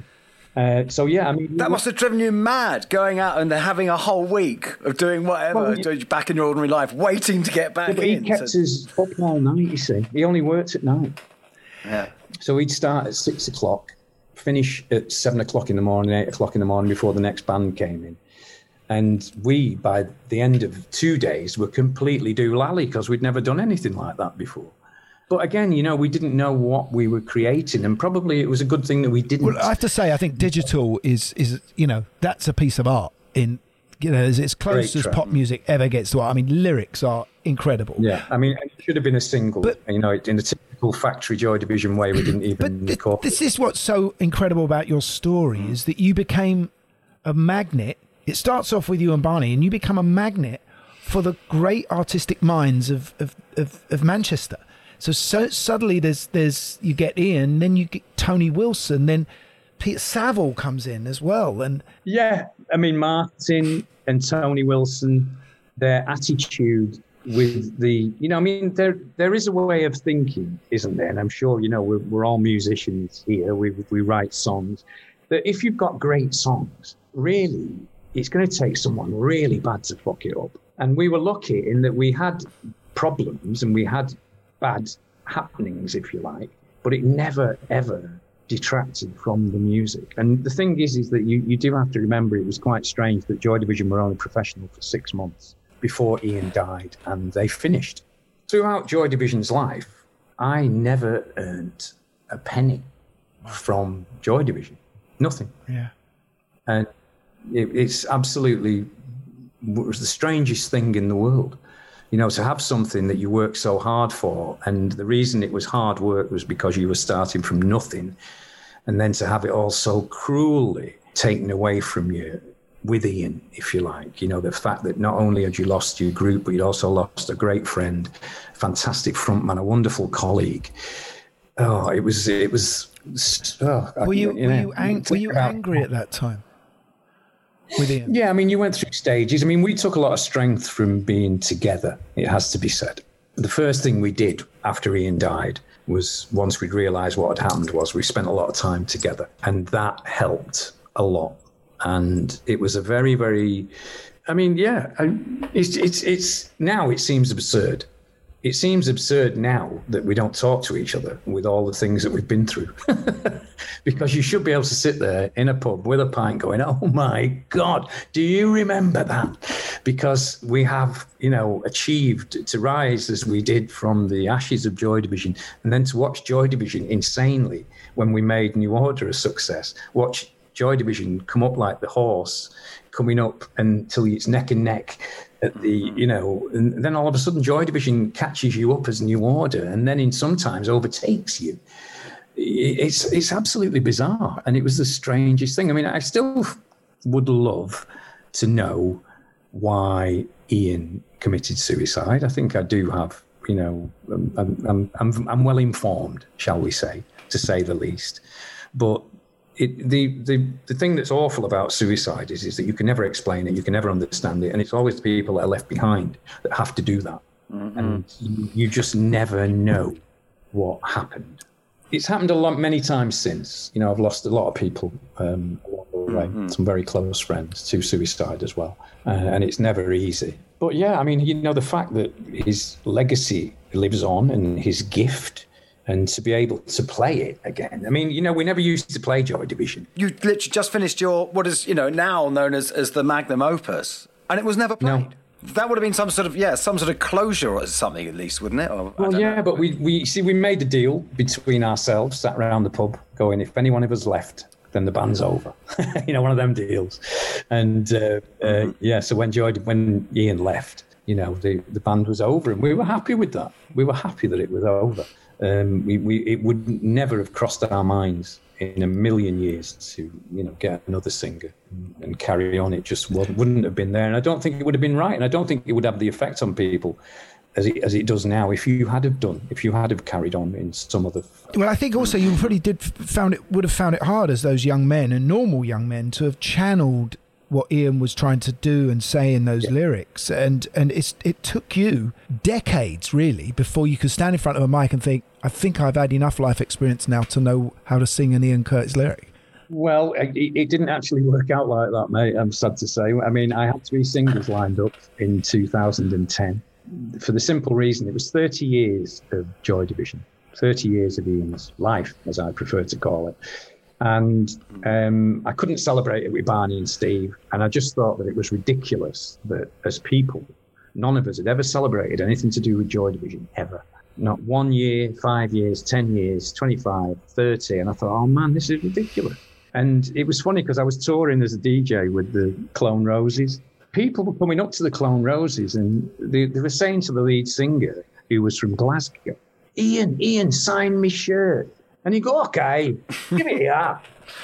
So, yeah, I mean... That must have driven you mad, going out and having a whole week of doing whatever, back in your ordinary life, waiting to get back in. He kept us up all night, you see. He only worked at night. Yeah. So he'd start at 6 o'clock, finish at 7 o'clock in the morning, 8 o'clock in the morning before the next band came in. And we, by the end of 2 days, were completely doolally because we'd never done anything like that before. But again, you know, we didn't know what we were creating, and probably it was a good thing that we didn't. Well, I have to say, I think digital is you know, that's a piece of art. In, you know, as close as pop music ever gets to art. I mean, lyrics are incredible. Yeah, I mean, it should have been a single. But, you know, in the typical Factory Joy Division way, we didn't even record. This is what's so incredible about your story is that you became a magnet. It starts off with you and Barney, and you become a magnet for the great artistic minds of Manchester. So suddenly there's you get Ian, then you get Tony Wilson, then Peter Saville comes in as well. And yeah, I mean, Martin and Tony Wilson, their attitude with the, you know, I mean, there is a way of thinking, isn't there? And I'm sure, you know, we're all musicians here. We write songs. That if you've got great songs, really, it's going to take someone really bad to fuck it up. And we were lucky in that we had problems and we had bad happenings, if you like, but it never, ever detracted from the music. And the thing is that you do have to remember it was quite strange that Joy Division were only professional for 6 months before Ian died, and they finished. Throughout Joy Division's life, I never earned a penny from Joy Division. Nothing. Yeah. And it's absolutely was the strangest thing in the world. You know, to have something that you work so hard for, and the reason it was hard work was because you were starting from nothing, and then to have it all so cruelly taken away from you with Ian, if you like. You know, the fact that not only had you lost your group, but you'd also lost a great friend, fantastic frontman, a wonderful colleague. Oh, it was. Were you angry at that time with Ian? Yeah, I mean, you went through stages. I mean, we took a lot of strength from being together, it has to be said. The first thing we did after Ian died was, once we'd realised what had happened, was we spent a lot of time together, and that helped a lot. And it was a very, very, I mean, yeah, it's now it seems absurd. It seems absurd now that we don't talk to each other with all the things that we've been through. Because you should be able to sit there in a pub with a pint going, oh my God, do you remember that? Because we have, you know, achieved to rise as we did from the ashes of Joy Division, and then to watch Joy Division insanely when we made New Order a success. Watch Joy Division come up like the horse, coming up until it's neck and neck at the, you know, and then all of a sudden Joy Division catches you up as New Order, and then sometimes overtakes you. It's absolutely bizarre, and it was the strangest thing. I mean, I still would love to know why Ian committed suicide. I think I do have, you know, I'm well informed, shall we say, to say the least. But the thing that's awful about suicide is that you can never explain it, you can never understand it, and it's always the people that are left behind that have to do that. Mm-hmm. And you just never know what happened. It's happened many times since. You know, I've lost a lot of people along the way, some very close friends to suicide as well, and it's never easy. But yeah, I mean, you know, the fact that his legacy lives on and his gift, and to be able to play it again. I mean, you know, we never used to play Joy Division. You literally just finished your, what is, you know, now known as the magnum opus, and it was never played. No. That would have been some sort of closure or something, at least, wouldn't it? Or, well, yeah, but we made a deal between ourselves, sat around the pub, going, if any one of us left, then the band's over. You know, one of them deals. And yeah, so when Ian left, you know, the band was over, and we were happy with that. We were happy that it was over. It would never have crossed our minds in a million years to, you know, get another singer and carry on. It just wouldn't have been there, and I don't think it would have been right, and I don't think it would have the effect on people as it does now if you had have carried on in some other. Well, I think also you probably would have found it hard as those young men and normal young men to have channeled what Ian was trying to do and say in those lyrics, and it took you decades really before you could stand in front of a mic and think, I think I've had enough life experience now to know how to sing an Ian Curtis lyric. Well, it didn't actually work out like that, mate, I'm sad to say. I mean, I had 3 singles lined up in 2010 for the simple reason it was 30 years of Joy Division, 30 years of Ian's life, as I prefer to call it. And I couldn't celebrate it with Barney and Steve. And I just thought that it was ridiculous that as people, none of us had ever celebrated anything to do with Joy Division, ever. Not 1 year, 5 years, 10 years, 25, 30. And I thought, oh man, this is ridiculous. And it was funny because I was touring as a DJ with the Clone Roses. People were coming up to the Clone Roses and they were saying to the lead singer, who was from Glasgow, Ian, sign me shirt. And you go, okay, give it here.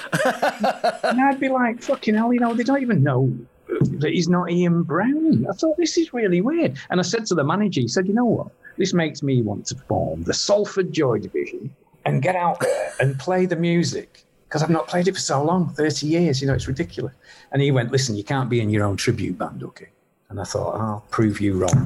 And I'd be like, fucking hell, you know, they don't even know that he's not Ian Brown. I thought, this is really weird. And I said to the manager, he said, you know what? This makes me want to form the Salford Joy Division and get out there and play the music, because I've not played it for so long, 30 years, you know, it's ridiculous. And he went, listen, you can't be in your own tribute band, okay? And I thought, I'll prove you wrong.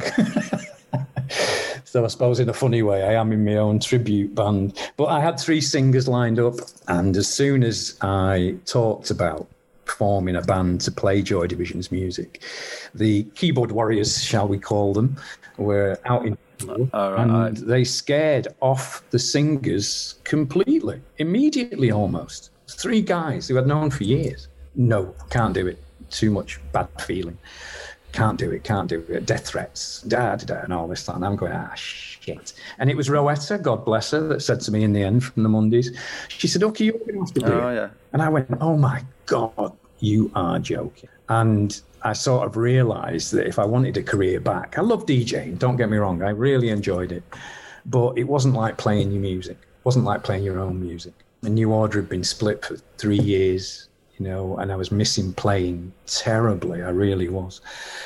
So I suppose in a funny way, I am in my own tribute band. But I had 3 singers lined up. And as soon as I talked about form in a band to play Joy Division's music. The keyboard warriors, shall we call them, were out in and they scared off the singers completely, immediately almost. 3 guys who I'd known for years. No, can't do it. Too much bad feeling. Can't do it. Death threats, and all this stuff. And I'm going, shit. And it was Rowetta, God bless her, that said to me in the end from the Mondays, she said, okay, you're going to have to do it. Yeah. And I went, oh my God, you are joking. And I sort of realised that if I wanted a career back, I love DJing, don't get me wrong, I really enjoyed it. But it wasn't like playing your music. It wasn't like playing your own music. The New Order had been split for 3 years, you know, and I was missing playing terribly. I really was.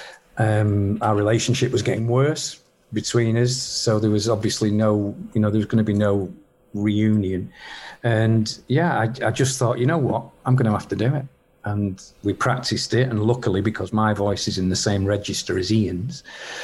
Our relationship was getting worse between us, so there was obviously there was going to be no reunion. And yeah, I just thought, you know what, I'm going to have to do it. And we practiced it, and luckily, because my voice is in the same register as Ian's,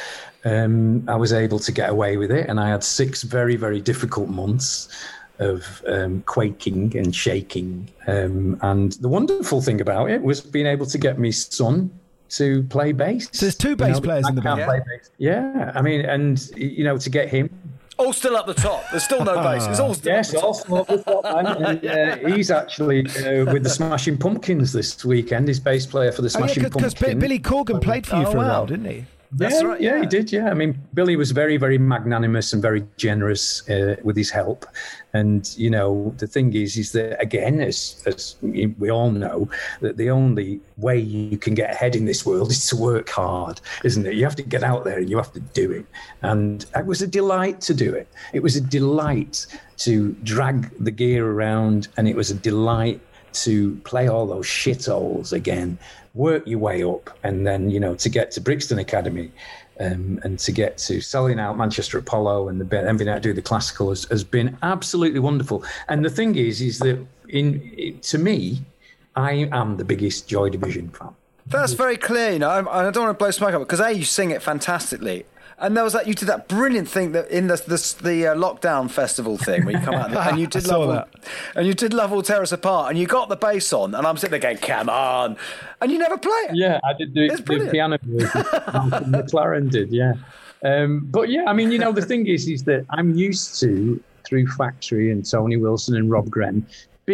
I was able to get away with it. And I had 6 very, very difficult months of quaking and shaking. And the wonderful thing about it was being able to get my son to play bass. So there's 2 bass players in the band. Yeah, I mean, and, to get him... All still up the top. There's still no bass. It's all still up the top. All still up the top. And he's actually with the Smashing Pumpkins this weekend. He's bass player for the Smashing Pumpkins. Because Billy Corgan played for you for a while, didn't he? That's right. Yeah, he did. Yeah, I mean, Billy was very, very magnanimous and very generous with his help. And the thing is that again, as we all know, that the only way you can get ahead in this world is to work hard, isn't it? You have to get out there and you have to do it. And it was a delight to do it. It was a delight to drag the gear around, and it was a delight to play all those shitholes again, work your way up, and then, to get to Brixton Academy and to get to selling out Manchester Apollo and then being able to do the classical has been absolutely wonderful. And the thing is that to me, I am the biggest Joy Division fan. That's very clear, I don't want to blow smoke up, because you sing it fantastically. And there was you did that brilliant thing that in the lockdown festival thing where you come out and you did Love Will Tear Us Apart, and you got the bass on, and I'm sitting there going, come on, and you never play it. Yeah, I did do piano music. McLaren did, yeah. But yeah, I mean, the thing is that I'm used to, through Factory and Tony Wilson and Rob Gretton,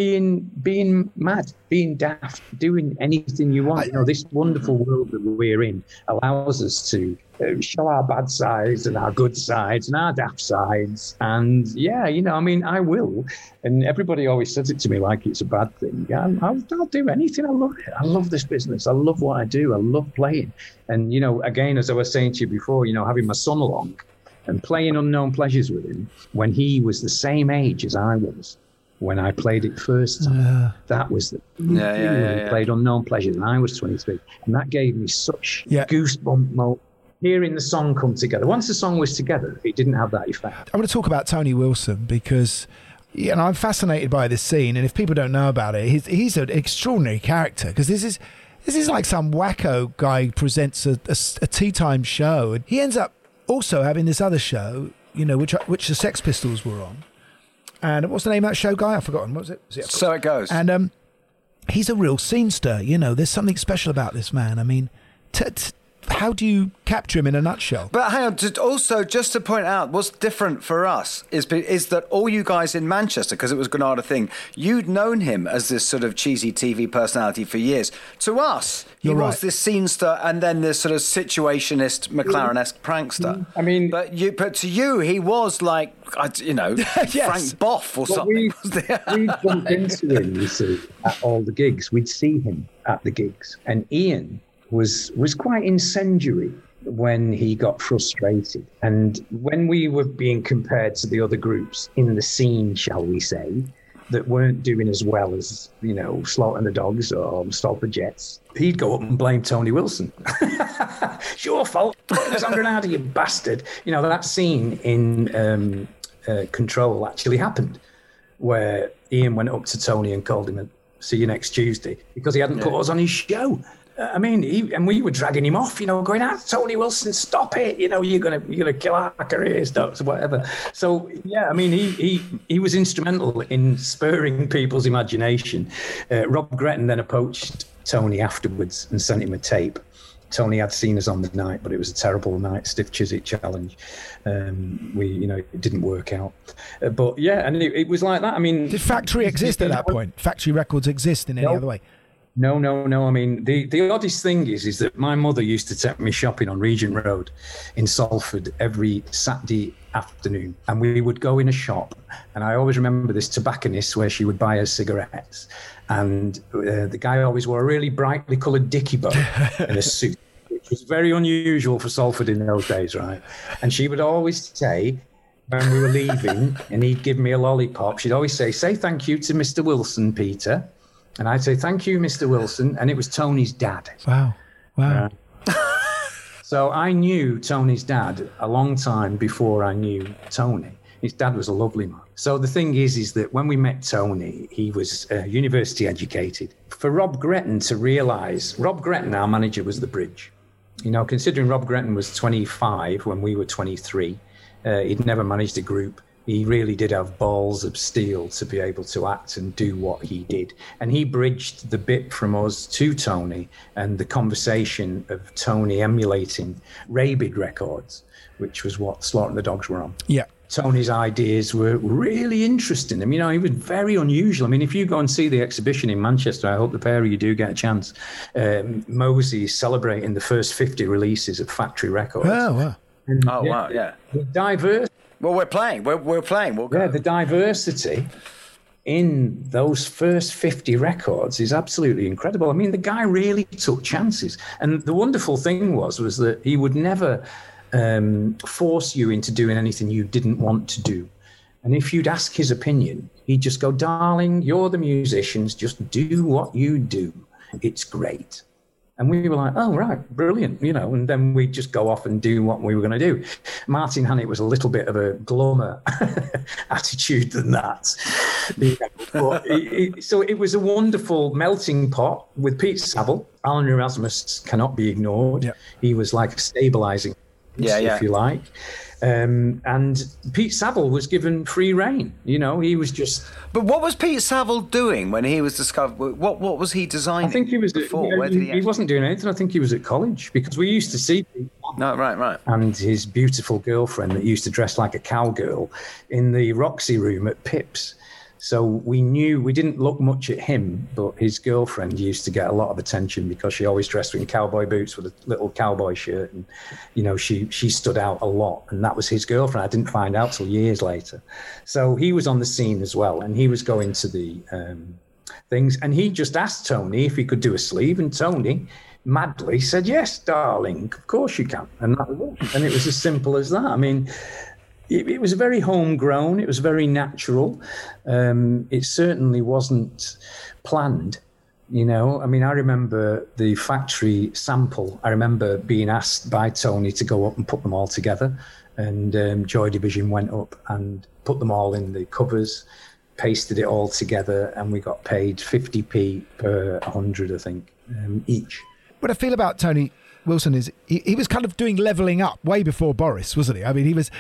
being mad, being daft, doing anything you want. This wonderful world that we're in allows us to show our bad sides and our good sides and our daft sides. And yeah, I will. And everybody always says it to me like it's a bad thing. I'll do anything. I love it. I love this business. I love what I do. I love playing. And, again, as I was saying to you before, having my son along and playing Unknown Pleasures with him when he was the same age as I was. When I played it first time, that was the played Unknown Pleasures, and I was 23, and that gave me such goosebump moment. Hearing the song come together. Once the song was together, it didn't have that effect. I want to talk about Tony Wilson because, I'm fascinated by this scene, and if people don't know about it, he's an extraordinary character, because this is like some wacko guy who presents a tea time show, and he ends up also having this other show, which the Sex Pistols were on. And what's the name of that show, Guy? I've forgotten. What was it? So It Goes. And he's a real scenester. There's something special about this man. I mean, how do you capture him in a nutshell? But hang on, just to point out, what's different for us is that all you guys in Manchester, because it was Granada thing, you'd known him as this sort of cheesy TV personality for years. To us, he was this scenester and then this sort of situationist, McLaren-esque prankster. I mean, but to you, he was like, Frank Boff or something. We'd bump into him, you see, at all the gigs. We'd see him at the gigs, and Ian was quite incendiary when he got frustrated. And when we were being compared to the other groups in the scene, shall we say, that weren't doing as well as, Slaughter and the Dogs or Stolper Jets, he'd go up and blame Tony Wilson. It's your fault. It was on Granada, you bastard. That scene in Control actually happened, where Ian went up to Tony and called him and see you next Tuesday because he hadn't put us on his show. I mean, and we were dragging him off, going, Tony Wilson, stop it, you're gonna kill our careers, whatever. So yeah, I mean, he was instrumental in spurring people's imagination. Rob Gretton then approached Tony afterwards and sent him a tape. Tony had seen us on the night, but it was a terrible night, Stiff Chiswick Challenge. It didn't work out. But yeah, and it was like that. I mean, did Factory exist at that point? Factory Records exist in any other way? No. I mean, the oddest thing is that my mother used to take me shopping on Regent Road in Salford every Saturday afternoon, and we would go in a shop, and I always remember this tobacconist where she would buy us cigarettes, and the guy always wore a really brightly coloured dicky bow and a suit, which was very unusual for Salford in those days, right? And she would always say, when we were leaving, and he'd give me a lollipop, she'd always say thank you to Mr. Wilson, Peter. And I'd say, thank you, Mr. Wilson. And it was Tony's dad. Wow. So I knew Tony's dad a long time before I knew Tony. His dad was a lovely man. So the thing is that when we met Tony, he was university educated. For Rob Gretton to realise, Rob Gretton, our manager, was the bridge. You know, considering Rob Gretton was 25 when we were 23, he'd never managed a group. He really did have balls of steel to be able to act and do what he did. And he bridged the bit from us to Tony and the conversation of Tony emulating Rabid Records, which was what Slaughtering the Dogs were on. Yeah. Tony's ideas were really interesting. I mean, he was very unusual. I mean, if you go and see the exhibition in Manchester, I hope the pair of you do get a chance. Mosey is celebrating the first 50 releases of Factory Records. Oh, wow. Wow, yeah. Diverse. Well, we're playing. We're playing. We'll go. Yeah, the diversity in those first 50 records is absolutely incredible. I mean, the guy really took chances. And the wonderful thing was that he would never force you into doing anything you didn't want to do. And if you'd ask his opinion, he'd just go, darling, you're the musicians, just do what you do. It's great. And we were like, oh, right, brilliant, you know, and then we'd just go off and do what we were going to do. Martin Hannett was a little bit of a glummer attitude than that. So it was a wonderful melting pot with Pete Saville. Alan Erasmus cannot be ignored. Yeah. He was like a stabilising, if you like. And Pete Saville was given free rein. You know, he was just... But what was Pete Saville doing when he was discovered? What was he designing? I think he was before. He wasn't doing anything. I think he was at college because we used to see Pete. No, right. And his beautiful girlfriend that used to dress like a cowgirl in the Roxy room at Pips. So we knew, we didn't look much at him, but his girlfriend used to get a lot of attention because she always dressed in cowboy boots with a little cowboy shirt. And, you know, she stood out a lot. And that was his girlfriend. I didn't find out till years later. So he was on the scene as well. And he was going to the things. And he just asked Tony if he could do a sleeve. And Tony madly said, yes, darling, of course you can. And that was it. And it was as simple as that. I mean... It was very homegrown. It was very natural. It certainly wasn't planned, you know. I mean, I remember the Factory sample. I remember being asked by Tony to go up and put them all together. And Joy Division went up and put them all in the covers, pasted it all together, and we got paid 50p per 100, I think, each. What I feel about Tony Wilson is he was kind of doing levelling up way before Boris, wasn't he? I mean, he was,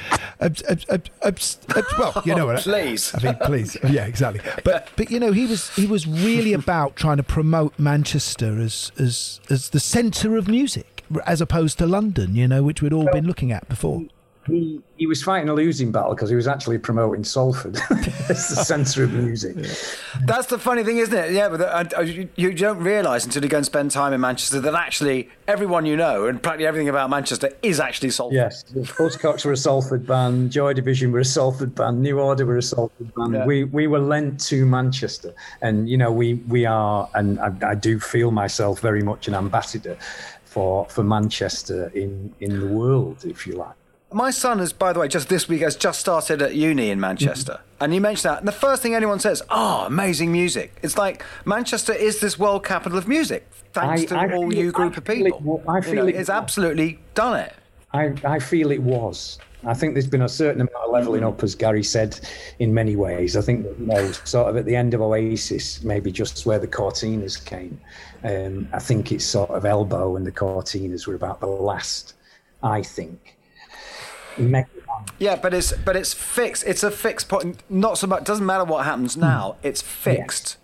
well, you know what? Please. I mean, please. Yeah, exactly. But you know, he was really about trying to promote Manchester as the centre of music, as opposed to London, you know, which we'd all been looking at before. He was fighting a losing battle because he was actually promoting Salford as the centre of music. That's the funny thing, isn't it? Yeah, but you don't realise until you go and spend time in Manchester that actually everyone you know and practically everything about Manchester is actually Salford. Yes, Buzzcocks were a Salford band, Joy Division were a Salford band, New Order were a Salford band. Yeah. We were lent to Manchester, and you know we are, and I do feel myself very much an ambassador for Manchester in the world, if you like. My son has, by the way, just this week has just started at uni in Manchester. Mm-hmm. And you mentioned that. And the first thing anyone says, amazing music. It's like Manchester is this world capital of music, thanks to all you group of people. It's absolutely done it. I feel it was. I think there's been a certain amount of levelling up, as Gary said, in many ways. I think, you know, sort of at the end of Oasis, maybe just where the Cortinas came. I think it's sort of Elbow and the Cortinas were about the last, I think. Yeah, but it's fixed. It's a fixed point. Not so much. Doesn't matter what happens now. It's fixed.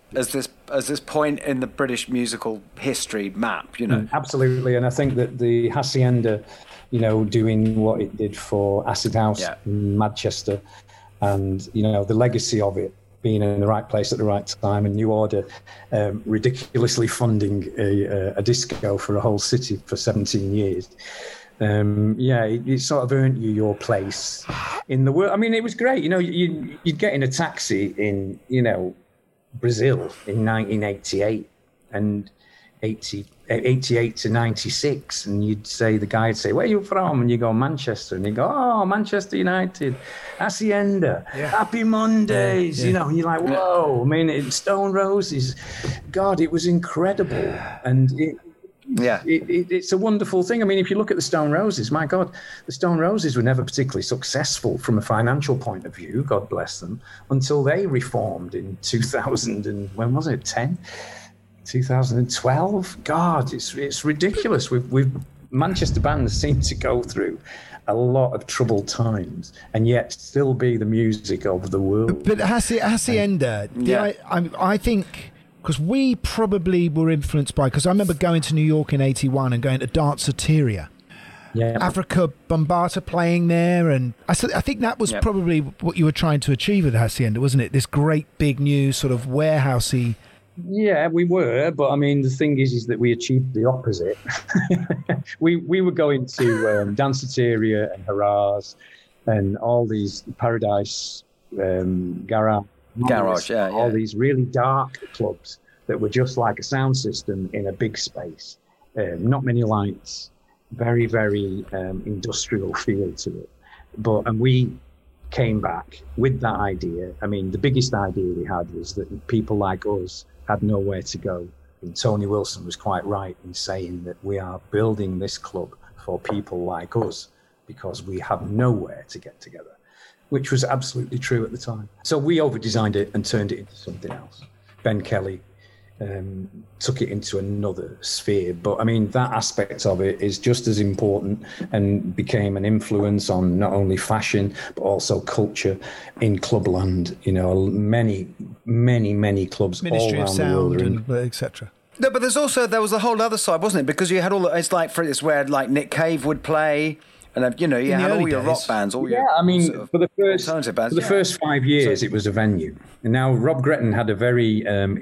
as this point in the British musical history map, you know. Absolutely, and I think that the Hacienda, you know, doing what it did for Acid House in Manchester, and, you know, the legacy of it being in the right place at the right time, and New Order ridiculously funding a disco for a whole city for 17 years. It sort of earned you your place in the world. I mean, it was great. You know, you'd get in a taxi in, you know, Brazil in 1988 and 88 to 96, and the guy would say, "Where are you from?" And you go, "Manchester." And you go, "Oh, Manchester United, Hacienda, Happy Mondays," you know, and you're like, whoa. I mean, Stone Roses, God, it was incredible. And it's a wonderful thing. I mean, if you look at the Stone Roses, my God, the Stone Roses were never particularly successful from a financial point of view, God bless them, until they reformed in 2000 and when was it, 2012? God, it's ridiculous. We've Manchester bands seem to go through a lot of troubled times and yet still be the music of the world. But Hacienda, I think... Because we probably were influenced by... Because I remember going to New York in 81 and going to Danceteria. Yeah. Africa Bambaataa playing there. And I think that was probably what you were trying to achieve with Hacienda, wasn't it? This great, big, new sort of warehousey... Yeah, we were. But, I mean, the thing is that we achieved the opposite. we were going to Danceteria and Haraz and all these Paradise, Garage, all these really dark clubs that were just like a sound system in a big space, not many lights, very, very industrial feel to it. And we came back with that idea. I mean, the biggest idea we had was that people like us had nowhere to go. And Tony Wilson was quite right in saying that we are building this club for people like us because we have nowhere to get together, which was absolutely true at the time. So we over-designed it and turned it into something else. Ben Kelly took it into another sphere. But, I mean, that aspect of it is just as important and became an influence on not only fashion, but also culture in Clubland. You know, many, many, many clubs Ministry all around of Sound the world. etc. No, but there was a whole other side, wasn't it? Because you had it's where like Nick Cave would play. And, you know, you had all your rock bands, all your for the first 5 years, it was a venue. And now Rob Gretton had a very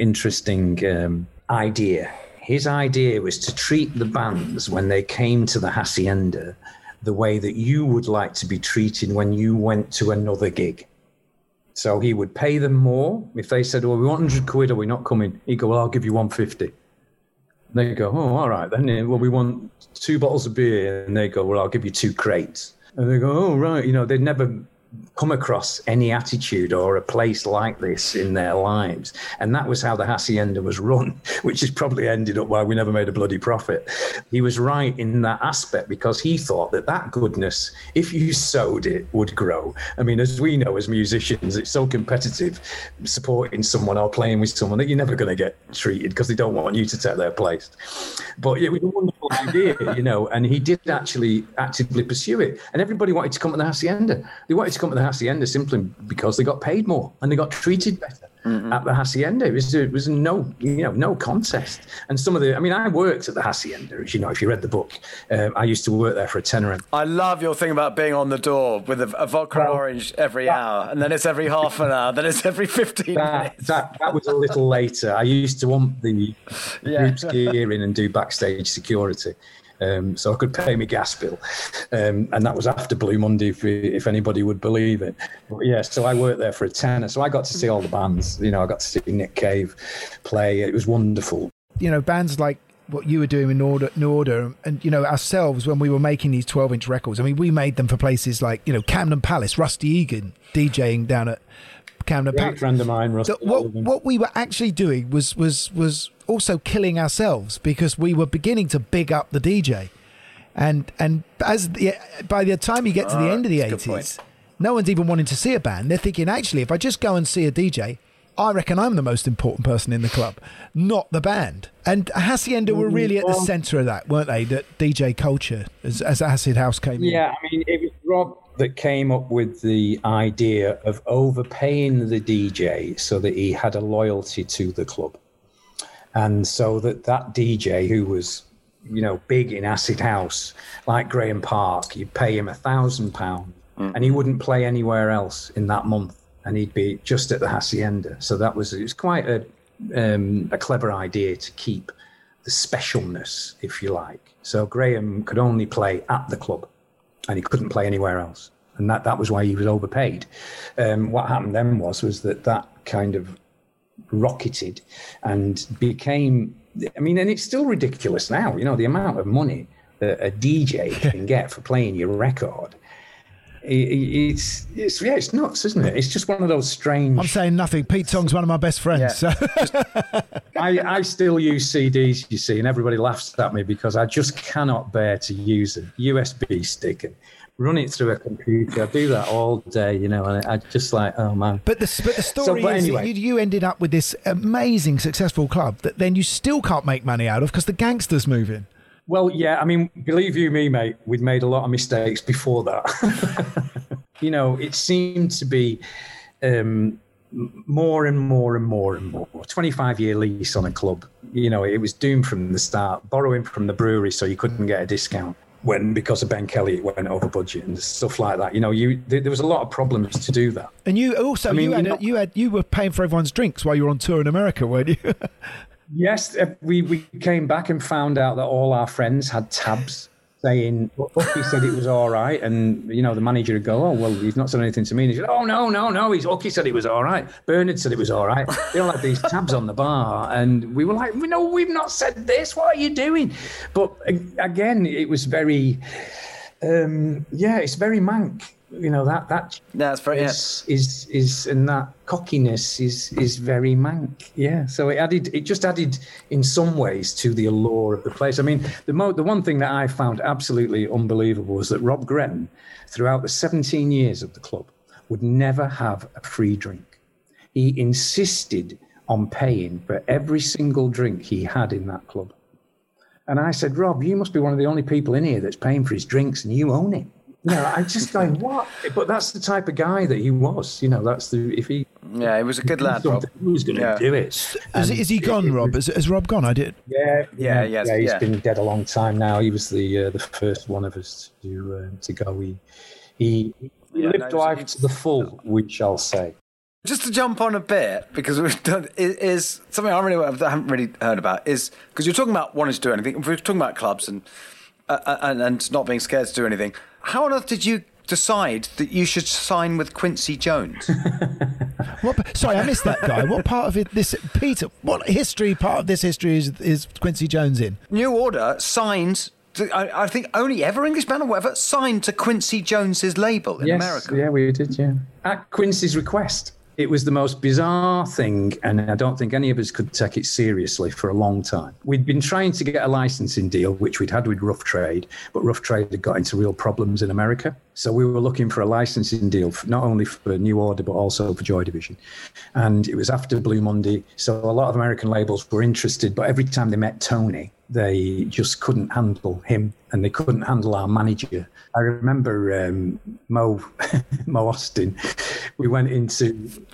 interesting idea. His idea was to treat the bands when they came to the Hacienda the way that you would like to be treated when you went to another gig. So he would pay them more. If they said, "Well, we want 100 quid, or we're not coming," he'd go, "Well, I'll give you 150. They go, "Oh, all right, then. Well, we want 2 bottles of beer." And they go, "Well, I'll give you 2 crates." And they go, "Oh, right." You know, they'd never come across any attitude or a place like this in their lives. And that was how the Hacienda was run, which has probably ended up why we never made a bloody profit. He was right in that aspect because he thought that goodness, if you sowed it, would grow. I mean, as we know as musicians, it's so competitive supporting someone or playing with someone that you're never going to get treated because they don't want you to take their place. But it was a wonderful idea, you know, and he did actually actively pursue it. And everybody wanted to come to the Hacienda. They wanted to come to the Hacienda simply because they got paid more and they got treated better at the Hacienda. It was no contest. And some of I worked at the Hacienda, as you know, if you read the book. I used to work there for a tenner. I love your thing about being on the door with a vodka and orange every hour, and then it's every half an hour, then it's every 15 minutes. That was a little later. I used to want the group's gear in and do backstage security. So I could pay my gas bill. And that was after Blue Monday, if anybody would believe it. But yeah, so I worked there for a tenner. So I got to see all the bands. You know, I got to see Nick Cave play. It was wonderful. You know, bands like what you were doing in New Order, and, you know, ourselves when we were making these 12-inch records. I mean, we made them for places like, you know, Camden Palace, Rusty Egan DJing down at Camden Palace. Great friend of mine, Rusty. What we were actually doing was also killing ourselves because we were beginning to big up the DJ, and by the time you get to the end of the 80s, no one's even wanting to see a band. They're thinking, actually, if I just go and see a DJ, I reckon I'm the most important person in the club, not the band. And Hacienda were really at the centre of that, weren't they? That DJ culture, as Acid House came in. Yeah, I mean, it was Rob that came up with the idea of overpaying the DJ so that he had a loyalty to the club. And so that DJ who was, big in Acid House, like Graham Park, you'd pay him £1,000 and he wouldn't play anywhere else in that month. And he'd be just at the Hacienda. So it was quite a clever idea to keep the specialness, if you like. So Graham could only play at the club and he couldn't play anywhere else. And that was why he was overpaid. What happened then was that kind of rocketed and became, and it's still ridiculous now, the amount of money that a DJ can get for playing your record. It's nuts, isn't it? It's just one of those strange... I'm saying nothing. Pete Tong's one of my best friends. Yeah. So. I still use CDs, you see, and everybody laughs at me because I just cannot bear to use a USB stick and run it through a computer. I do that all day, and I just like, oh man. But the story is anyway, you ended up with this amazing, successful club that then you still can't make money out of because the gangsters move in. Well, yeah, believe you me, mate, we'd made a lot of mistakes before that. It seemed to be more and more and more and more. 25-year lease on a club. It was doomed from the start. Borrowing from the brewery so you couldn't get a discount because of Ben Kelly, it went over budget and stuff like that. There was a lot of problems to do that. And you also, you were paying for everyone's drinks while you were on tour in America, weren't you? Yes, we came back and found out that all our friends had tabs saying, Ucky said it was all right. And, the manager would go, oh, well, he's not said anything to me. And he said, oh, no, Ucky said it was all right. Bernard said it was all right. They all had these tabs on the bar. And we were like, no, we've not said this. What are you doing? But again, it was very, it's very mank. That's very is and that cockiness is very mank. Yeah, so it just added in some ways to the allure of the place. The one thing that I found absolutely unbelievable was that Rob Gretton, throughout the 17 years of the club, would never have a free drink. He insisted on paying for every single drink he had in that club. And I said, Rob, you must be one of the only people in here that's paying for his drinks, and you own it. I just going, what? But that's the type of guy that he was. That's if he. Yeah, he was a good lad, Rob. He was going to do it. Is he gone, Rob? Has Rob gone? I did. Yeah. He's been dead a long time now. He was the first one of us to go. He lived life to the full, we shall say. Just to jump on a bit, because we've done is something I haven't really heard about, is because you're talking about wanting to do anything. We're talking about clubs and not being scared to do anything. How on earth did you decide that you should sign with Quincy Jones? Sorry, I missed that guy. What part of it? Peter? What part of this history is Quincy Jones in? New Order signed. I think only ever English band or whatever signed to Quincy Jones's label in America. Yeah, we did. Yeah, at Quincy's request. It was the most bizarre thing, and I don't think any of us could take it seriously for a long time. We'd been trying to get a licensing deal, which we'd had with Rough Trade, but Rough Trade had got into real problems in America. So we were looking for a licensing deal, not only for New Order, but also for Joy Division. And it was after Blue Monday, so a lot of American labels were interested, but every time they met Tony, they just couldn't handle him, and they couldn't handle our manager. I remember Mo Austin. We went into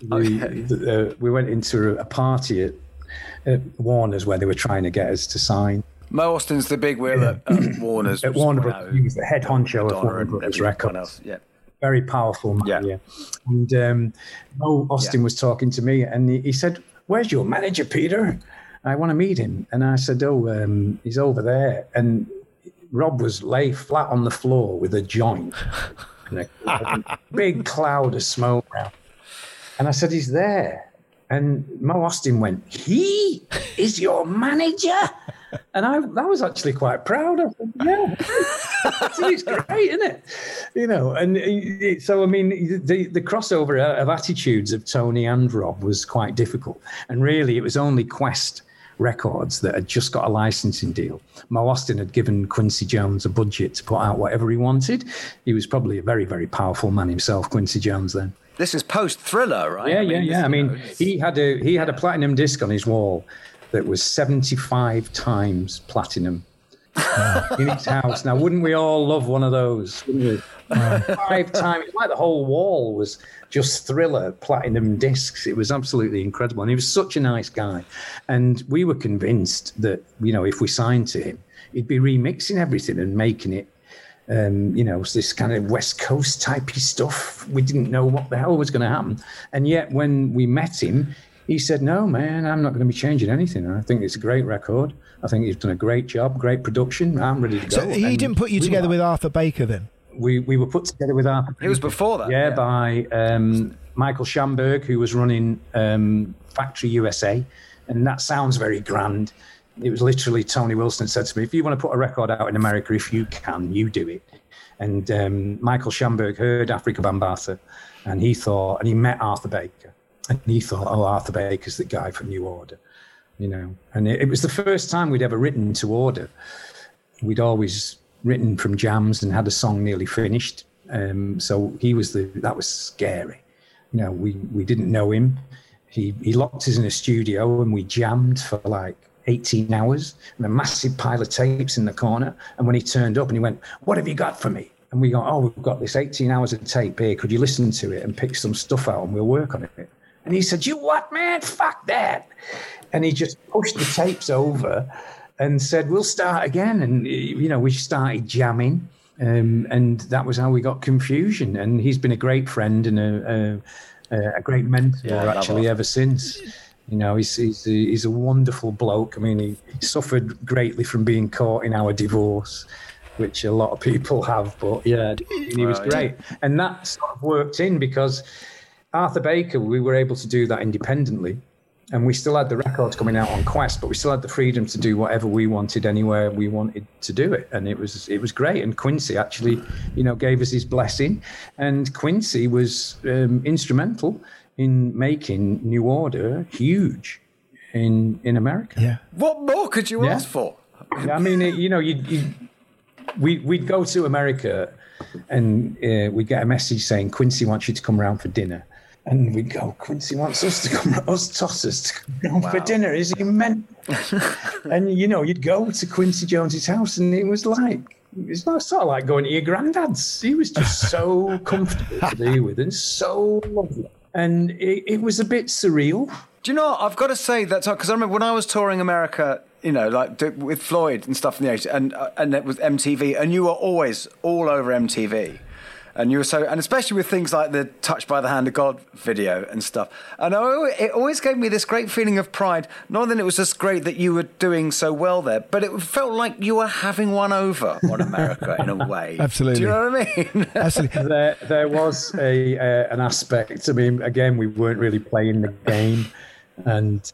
a party at Warner's where they were trying to get us to sign. Mo Austin's the big wheel at Warner's. At Warner Brothers, he was the head honcho of Warner Brothers Records. Yeah. Very powerful man. Yeah. And Mo Austin was talking to me, and he said, "Where's your manager, Peter? I want to meet him." And I said, "Oh, he's over there." And Rob was lay flat on the floor with a joint and a big cloud of smoke around. And I said, "He's there." And Mo Austin went, "He is your manager?" And I was actually quite proud of him. Yeah, it's great, isn't it? And so, the crossover of attitudes of Tony and Rob was quite difficult. And really, it was only Quest Records that had just got a licensing deal. Mo Austin had given Quincy Jones a budget to put out whatever he wanted. He was probably a very, very powerful man himself, Quincy Jones, then. This is post-Thriller, right? Yeah. I mean, he had a platinum disc on his wall that was 75 times platinum in his house. Now, wouldn't we all love one of those? Wouldn't we? 5 times, like the whole wall was just Thriller platinum discs. It was absolutely incredible, and he was such a nice guy. And we were convinced that, you know, if we signed to him, he'd be remixing everything and making it, you know, this kind of West Coast typey stuff. We didn't know what the hell was going to happen, and yet when we met him, he said, "No, man, I'm not going to be changing anything. I think it's a great record. I think he's done a great job, great production. I'm ready to go." So he didn't put you together with Arthur Baker then? We were put together with Arthur Baker. It was before that. Yeah, by Michael Schamberg, who was running Factory USA. And that sounds very grand. It was literally Tony Wilson said to me, if you want to put a record out in America, if you can, you do it. And Michael Schamberg heard Afrika Bambaataa, and he met Arthur Baker. And he thought, oh, Arthur Baker's the guy for New Order, you know. And it was the first time we'd ever written to order. We'd always written from jams and had a song nearly finished. So that was scary. You know, we didn't know him. He locked us in a studio and we jammed for like 18 hours and a massive pile of tapes in the corner. And when he turned up and he went, "What have you got for me?" And we go, "Oh, we've got this 18 hours of tape here. Could you listen to it and pick some stuff out and we'll work on it?" And he said, "You what, man? Fuck that." And he just pushed the tapes over and said, "We'll start again." And, you know, we started jamming, and that was how we got Confusion. And he's been a great friend and a great mentor, actually, ever since. You know, he's a wonderful bloke. I mean, he suffered greatly from being caught in our divorce, which a lot of people have. But, yeah, he was great. And that sort of worked in because Arthur Baker, we were able to do that independently. And we still had the records coming out on Quest, but we still had the freedom to do whatever we wanted anywhere we wanted to do it. And it was great. And Quincy actually, you know, gave us his blessing. And Quincy was instrumental in making New Order huge in America. Yeah. What more could you ask for? I mean, you know, we'd go to America and we'd get a message saying, "Quincy wants you to come around for dinner." And we'd go, "Quincy wants us to come, tossers to come round for dinner. Is he meant?" And, you know, you'd go to Quincy Jones's house and it was sort of like going to your granddad's. He was just so comfortable to be with and so lovely. And it was a bit surreal. Do you know what? I've got to say that, because I remember when I was touring America, you know, like with Floyd and stuff in the 80s, and it was MTV, and you were always all over MTV. And you were and especially with things like the Touched by the Hand of God video and stuff. And it always gave me this great feeling of pride. Not that it was just great that you were doing so well there, but it felt like you were having one over on America in a way. Absolutely. Do you know what I mean? Absolutely. There was an aspect. I mean, again, we weren't really playing the game. And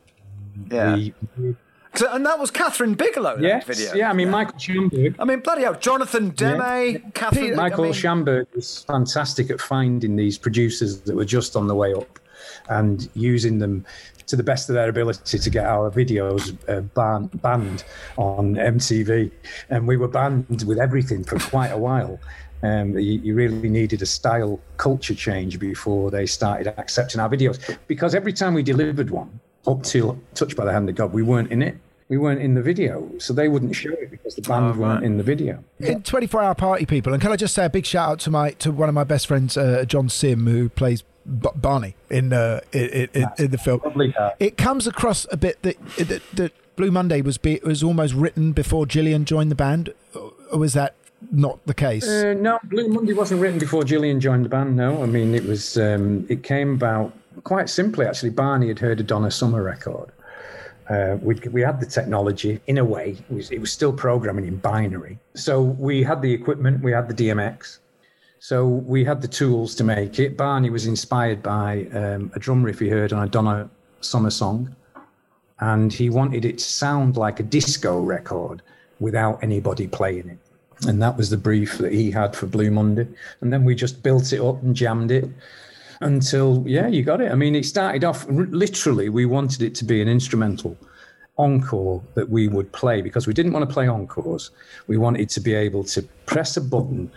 and that was Catherine Bigelow, that video. Yeah, I mean, Michael Schamberg. I mean, bloody hell, Jonathan Demme, Catherine... Michael Schamberg was fantastic at finding these producers that were just on the way up and using them to the best of their ability to get our videos banned on MTV. And we were banned with everything for quite a while. You really needed a style culture change before they started accepting our videos. Because every time we delivered one, up till Touched by the Hand of God, we weren't in it. We weren't in the video, so they wouldn't show it because the band weren't in the video. In 24-Hour Party People, and can I just say a big shout out to one of my best friends, John Sim, who plays Barney in the film. It comes across a bit that Blue Monday was almost written before Gillian joined the band, or was that not the case? No, Blue Monday wasn't written before Gillian joined the band. No, I mean it came about quite simply. Actually, Barney had heard a Donna Summer record. We had the technology in a way. It was still programming in binary. So we had the equipment, we had the DMX. So we had the tools to make it. Barney was inspired by a drum riff he heard on a Donna Summer song. And he wanted it to sound like a disco record without anybody playing it. And that was the brief that he had for Blue Monday. And then we just built it up and jammed it until, you got it. I mean, it started off, literally, we wanted it to be an instrumental encore that we would play because we didn't want to play encores. We wanted to be able to press a button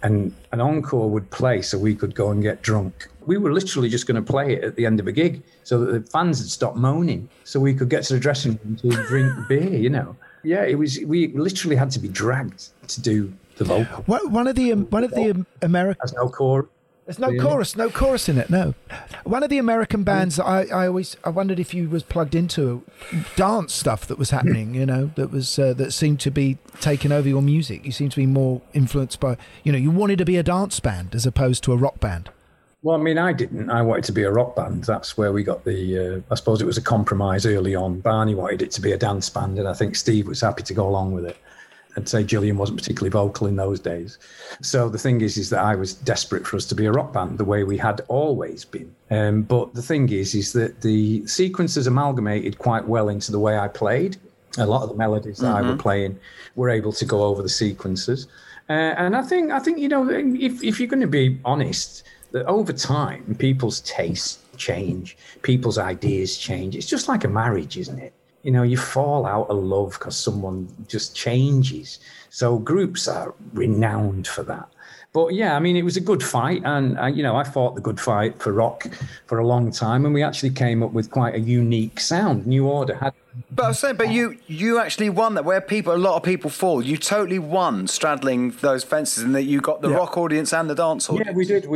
and an encore would play so we could go and get drunk. We were literally just going to play it at the end of a gig so that the fans had stopped moaning so we could get to the dressing room to drink beer, you know. Yeah, we literally had to be dragged to do the vocal. One of the American... There's no chorus. There's no chorus in it, no. One of the American bands, I wondered if you was plugged into dance stuff that was happening, you know, that seemed to be taking over your music. You seem to be more influenced by, you know, you wanted to be a dance band as opposed to a rock band. Well, I mean, I didn't. I wanted to be a rock band. That's where we got the, I suppose it was a compromise early on. Barney wanted it to be a dance band, and I think Steve was happy to go along with it. I'd say Gillian wasn't particularly vocal in those days. So the thing is that I was desperate for us to be a rock band the way we had always been. But the thing is that the sequences amalgamated quite well into the way I played. A lot of the melodies that I were playing were able to go over the sequences. And I think you know, if you're going to be honest, that over time, people's tastes change, people's ideas change. It's just like a marriage, isn't it? You know, you fall out of love because someone just changes. So groups are renowned for that. But yeah, I mean, it was a good fight. And, you know, I fought the good fight for rock for a long time. And we actually came up with quite a unique sound. New Order had... But I was saying, but you actually won that, where a lot of people fall. You totally won straddling those fences, and that you got the rock audience and the dance audience. Yeah, we did.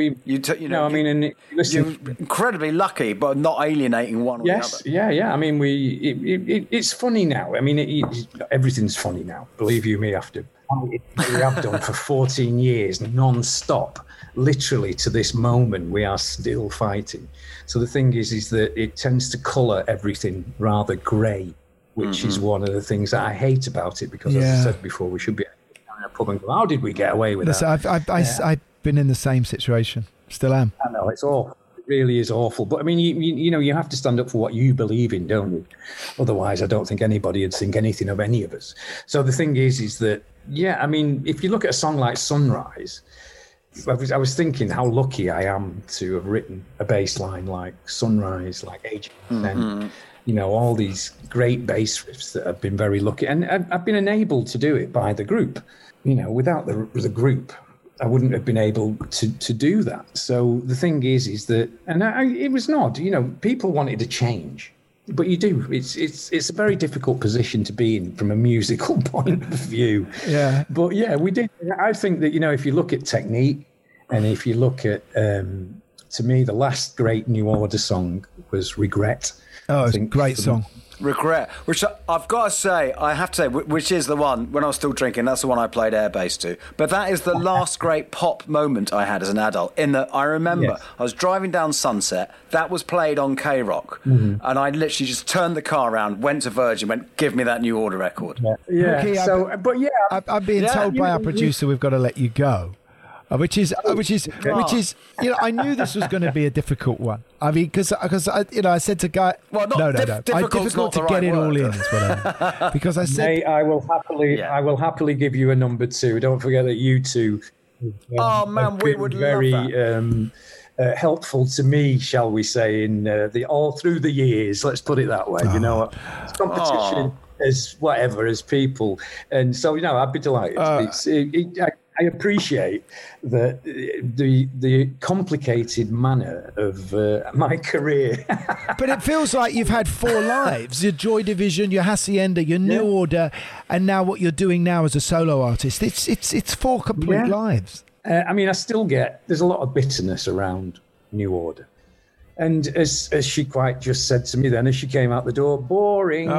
You're incredibly lucky, but not alienating one or the other. Yeah. I mean, it's funny now. I mean, everything's funny now. Believe you me, after we have done for 14 years, non-stop. Literally to this moment, we are still fighting. So the thing is that it tends to colour everything rather grey, which is one of the things that I hate about it, because as I said before, we should be in a pub and go, how did we get away with that? I've been in the same situation, still am. I know, it's awful. It really is awful. But I mean, you know, you have to stand up for what you believe in, don't you? Otherwise, I don't think anybody would think anything of any of us. So the thing is that, yeah, I mean, if you look at a song like Sunrise, I was thinking how lucky I am to have written a bass line like Sunrise, like Age of 10, you know, all these great bass riffs that I've been very lucky. And I've been enabled to do it by the group. You know, without the group, I wouldn't have been able to do that. So the thing is that, and it was not, you know, people wanted to change. But you do. It's a very difficult position to be in from a musical point of view. Yeah. But yeah, we did. I think that, you know, if you look at technique, and if you look at, to me, the last great New Order song was Regret. Oh, it's a great song. Regret, which I've got to say, I have to say, which is the one, when I was still drinking, that's the one I played air bass to. But that is the last great pop moment I had as an adult, in that I remember I was driving down Sunset, that was played on K-Rock, and I literally just turned the car around, went to Virgin, went, give me that New Order record. Yeah. Ricky, so, but yeah. I'm being told by our producer we've got to let you go. Which is, you know, I knew this was going to be a difficult one. I mean, because you know, I said to Guy, no. Difficult to get it all in, is what I mean. Because I said, Mate, I will happily give you a number 2. Don't forget that you two. We would very, love that. Helpful to me, shall we say, in all through the years. Let's put it that way. You know, it's competition as whatever as people, and so you know, I'd be delighted. I appreciate the complicated manner of my career. But it feels like you've had 4 lives: your Joy Division, your Hacienda, your New Order, and now what you're doing now as a solo artist. It's 4 complete lives. I mean, I still there's a lot of bitterness around New Order. And as she quite just said to me then, as she came out the door, boring.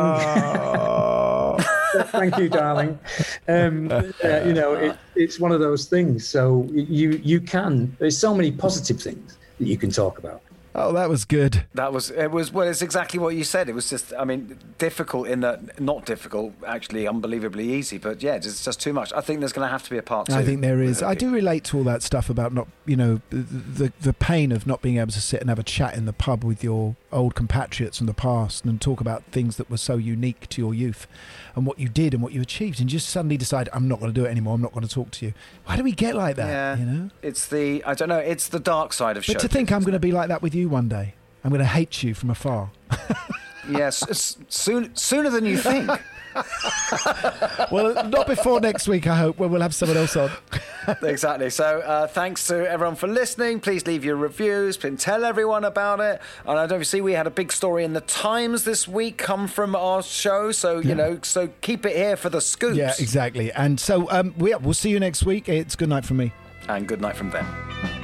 Thank you, darling. You know, it's one of those things. So there's so many positive things that you can talk about. Oh, that was good. It's exactly what you said. It was just, I mean, difficult in that, not difficult, actually unbelievably easy, but yeah, it's just too much. I think there's going to have to be a part 2. I think there is. I do relate to all that stuff about not, you know, the pain of not being able to sit and have a chat in the pub with your old compatriots from the past and talk about things that were so unique to your youth and what you did and what you achieved, and just suddenly decide, I'm not going to do it anymore, I'm not going to talk to you. Why do we get like that? Yeah, you know, it's the dark side of show. But to think I'm going to be like that with you one day, I'm going to hate you from afar. Yes, sooner than you think. Well, not before next week, I hope, when we'll have someone else on. Exactly. So thanks to everyone for listening. Please leave your reviews. Please tell everyone about it. And I don't see we had a big story in the Times this week come from our show. So, so keep it here for the scoops. Yeah, exactly. And so we'll see you next week. It's good night from me. And good night from them.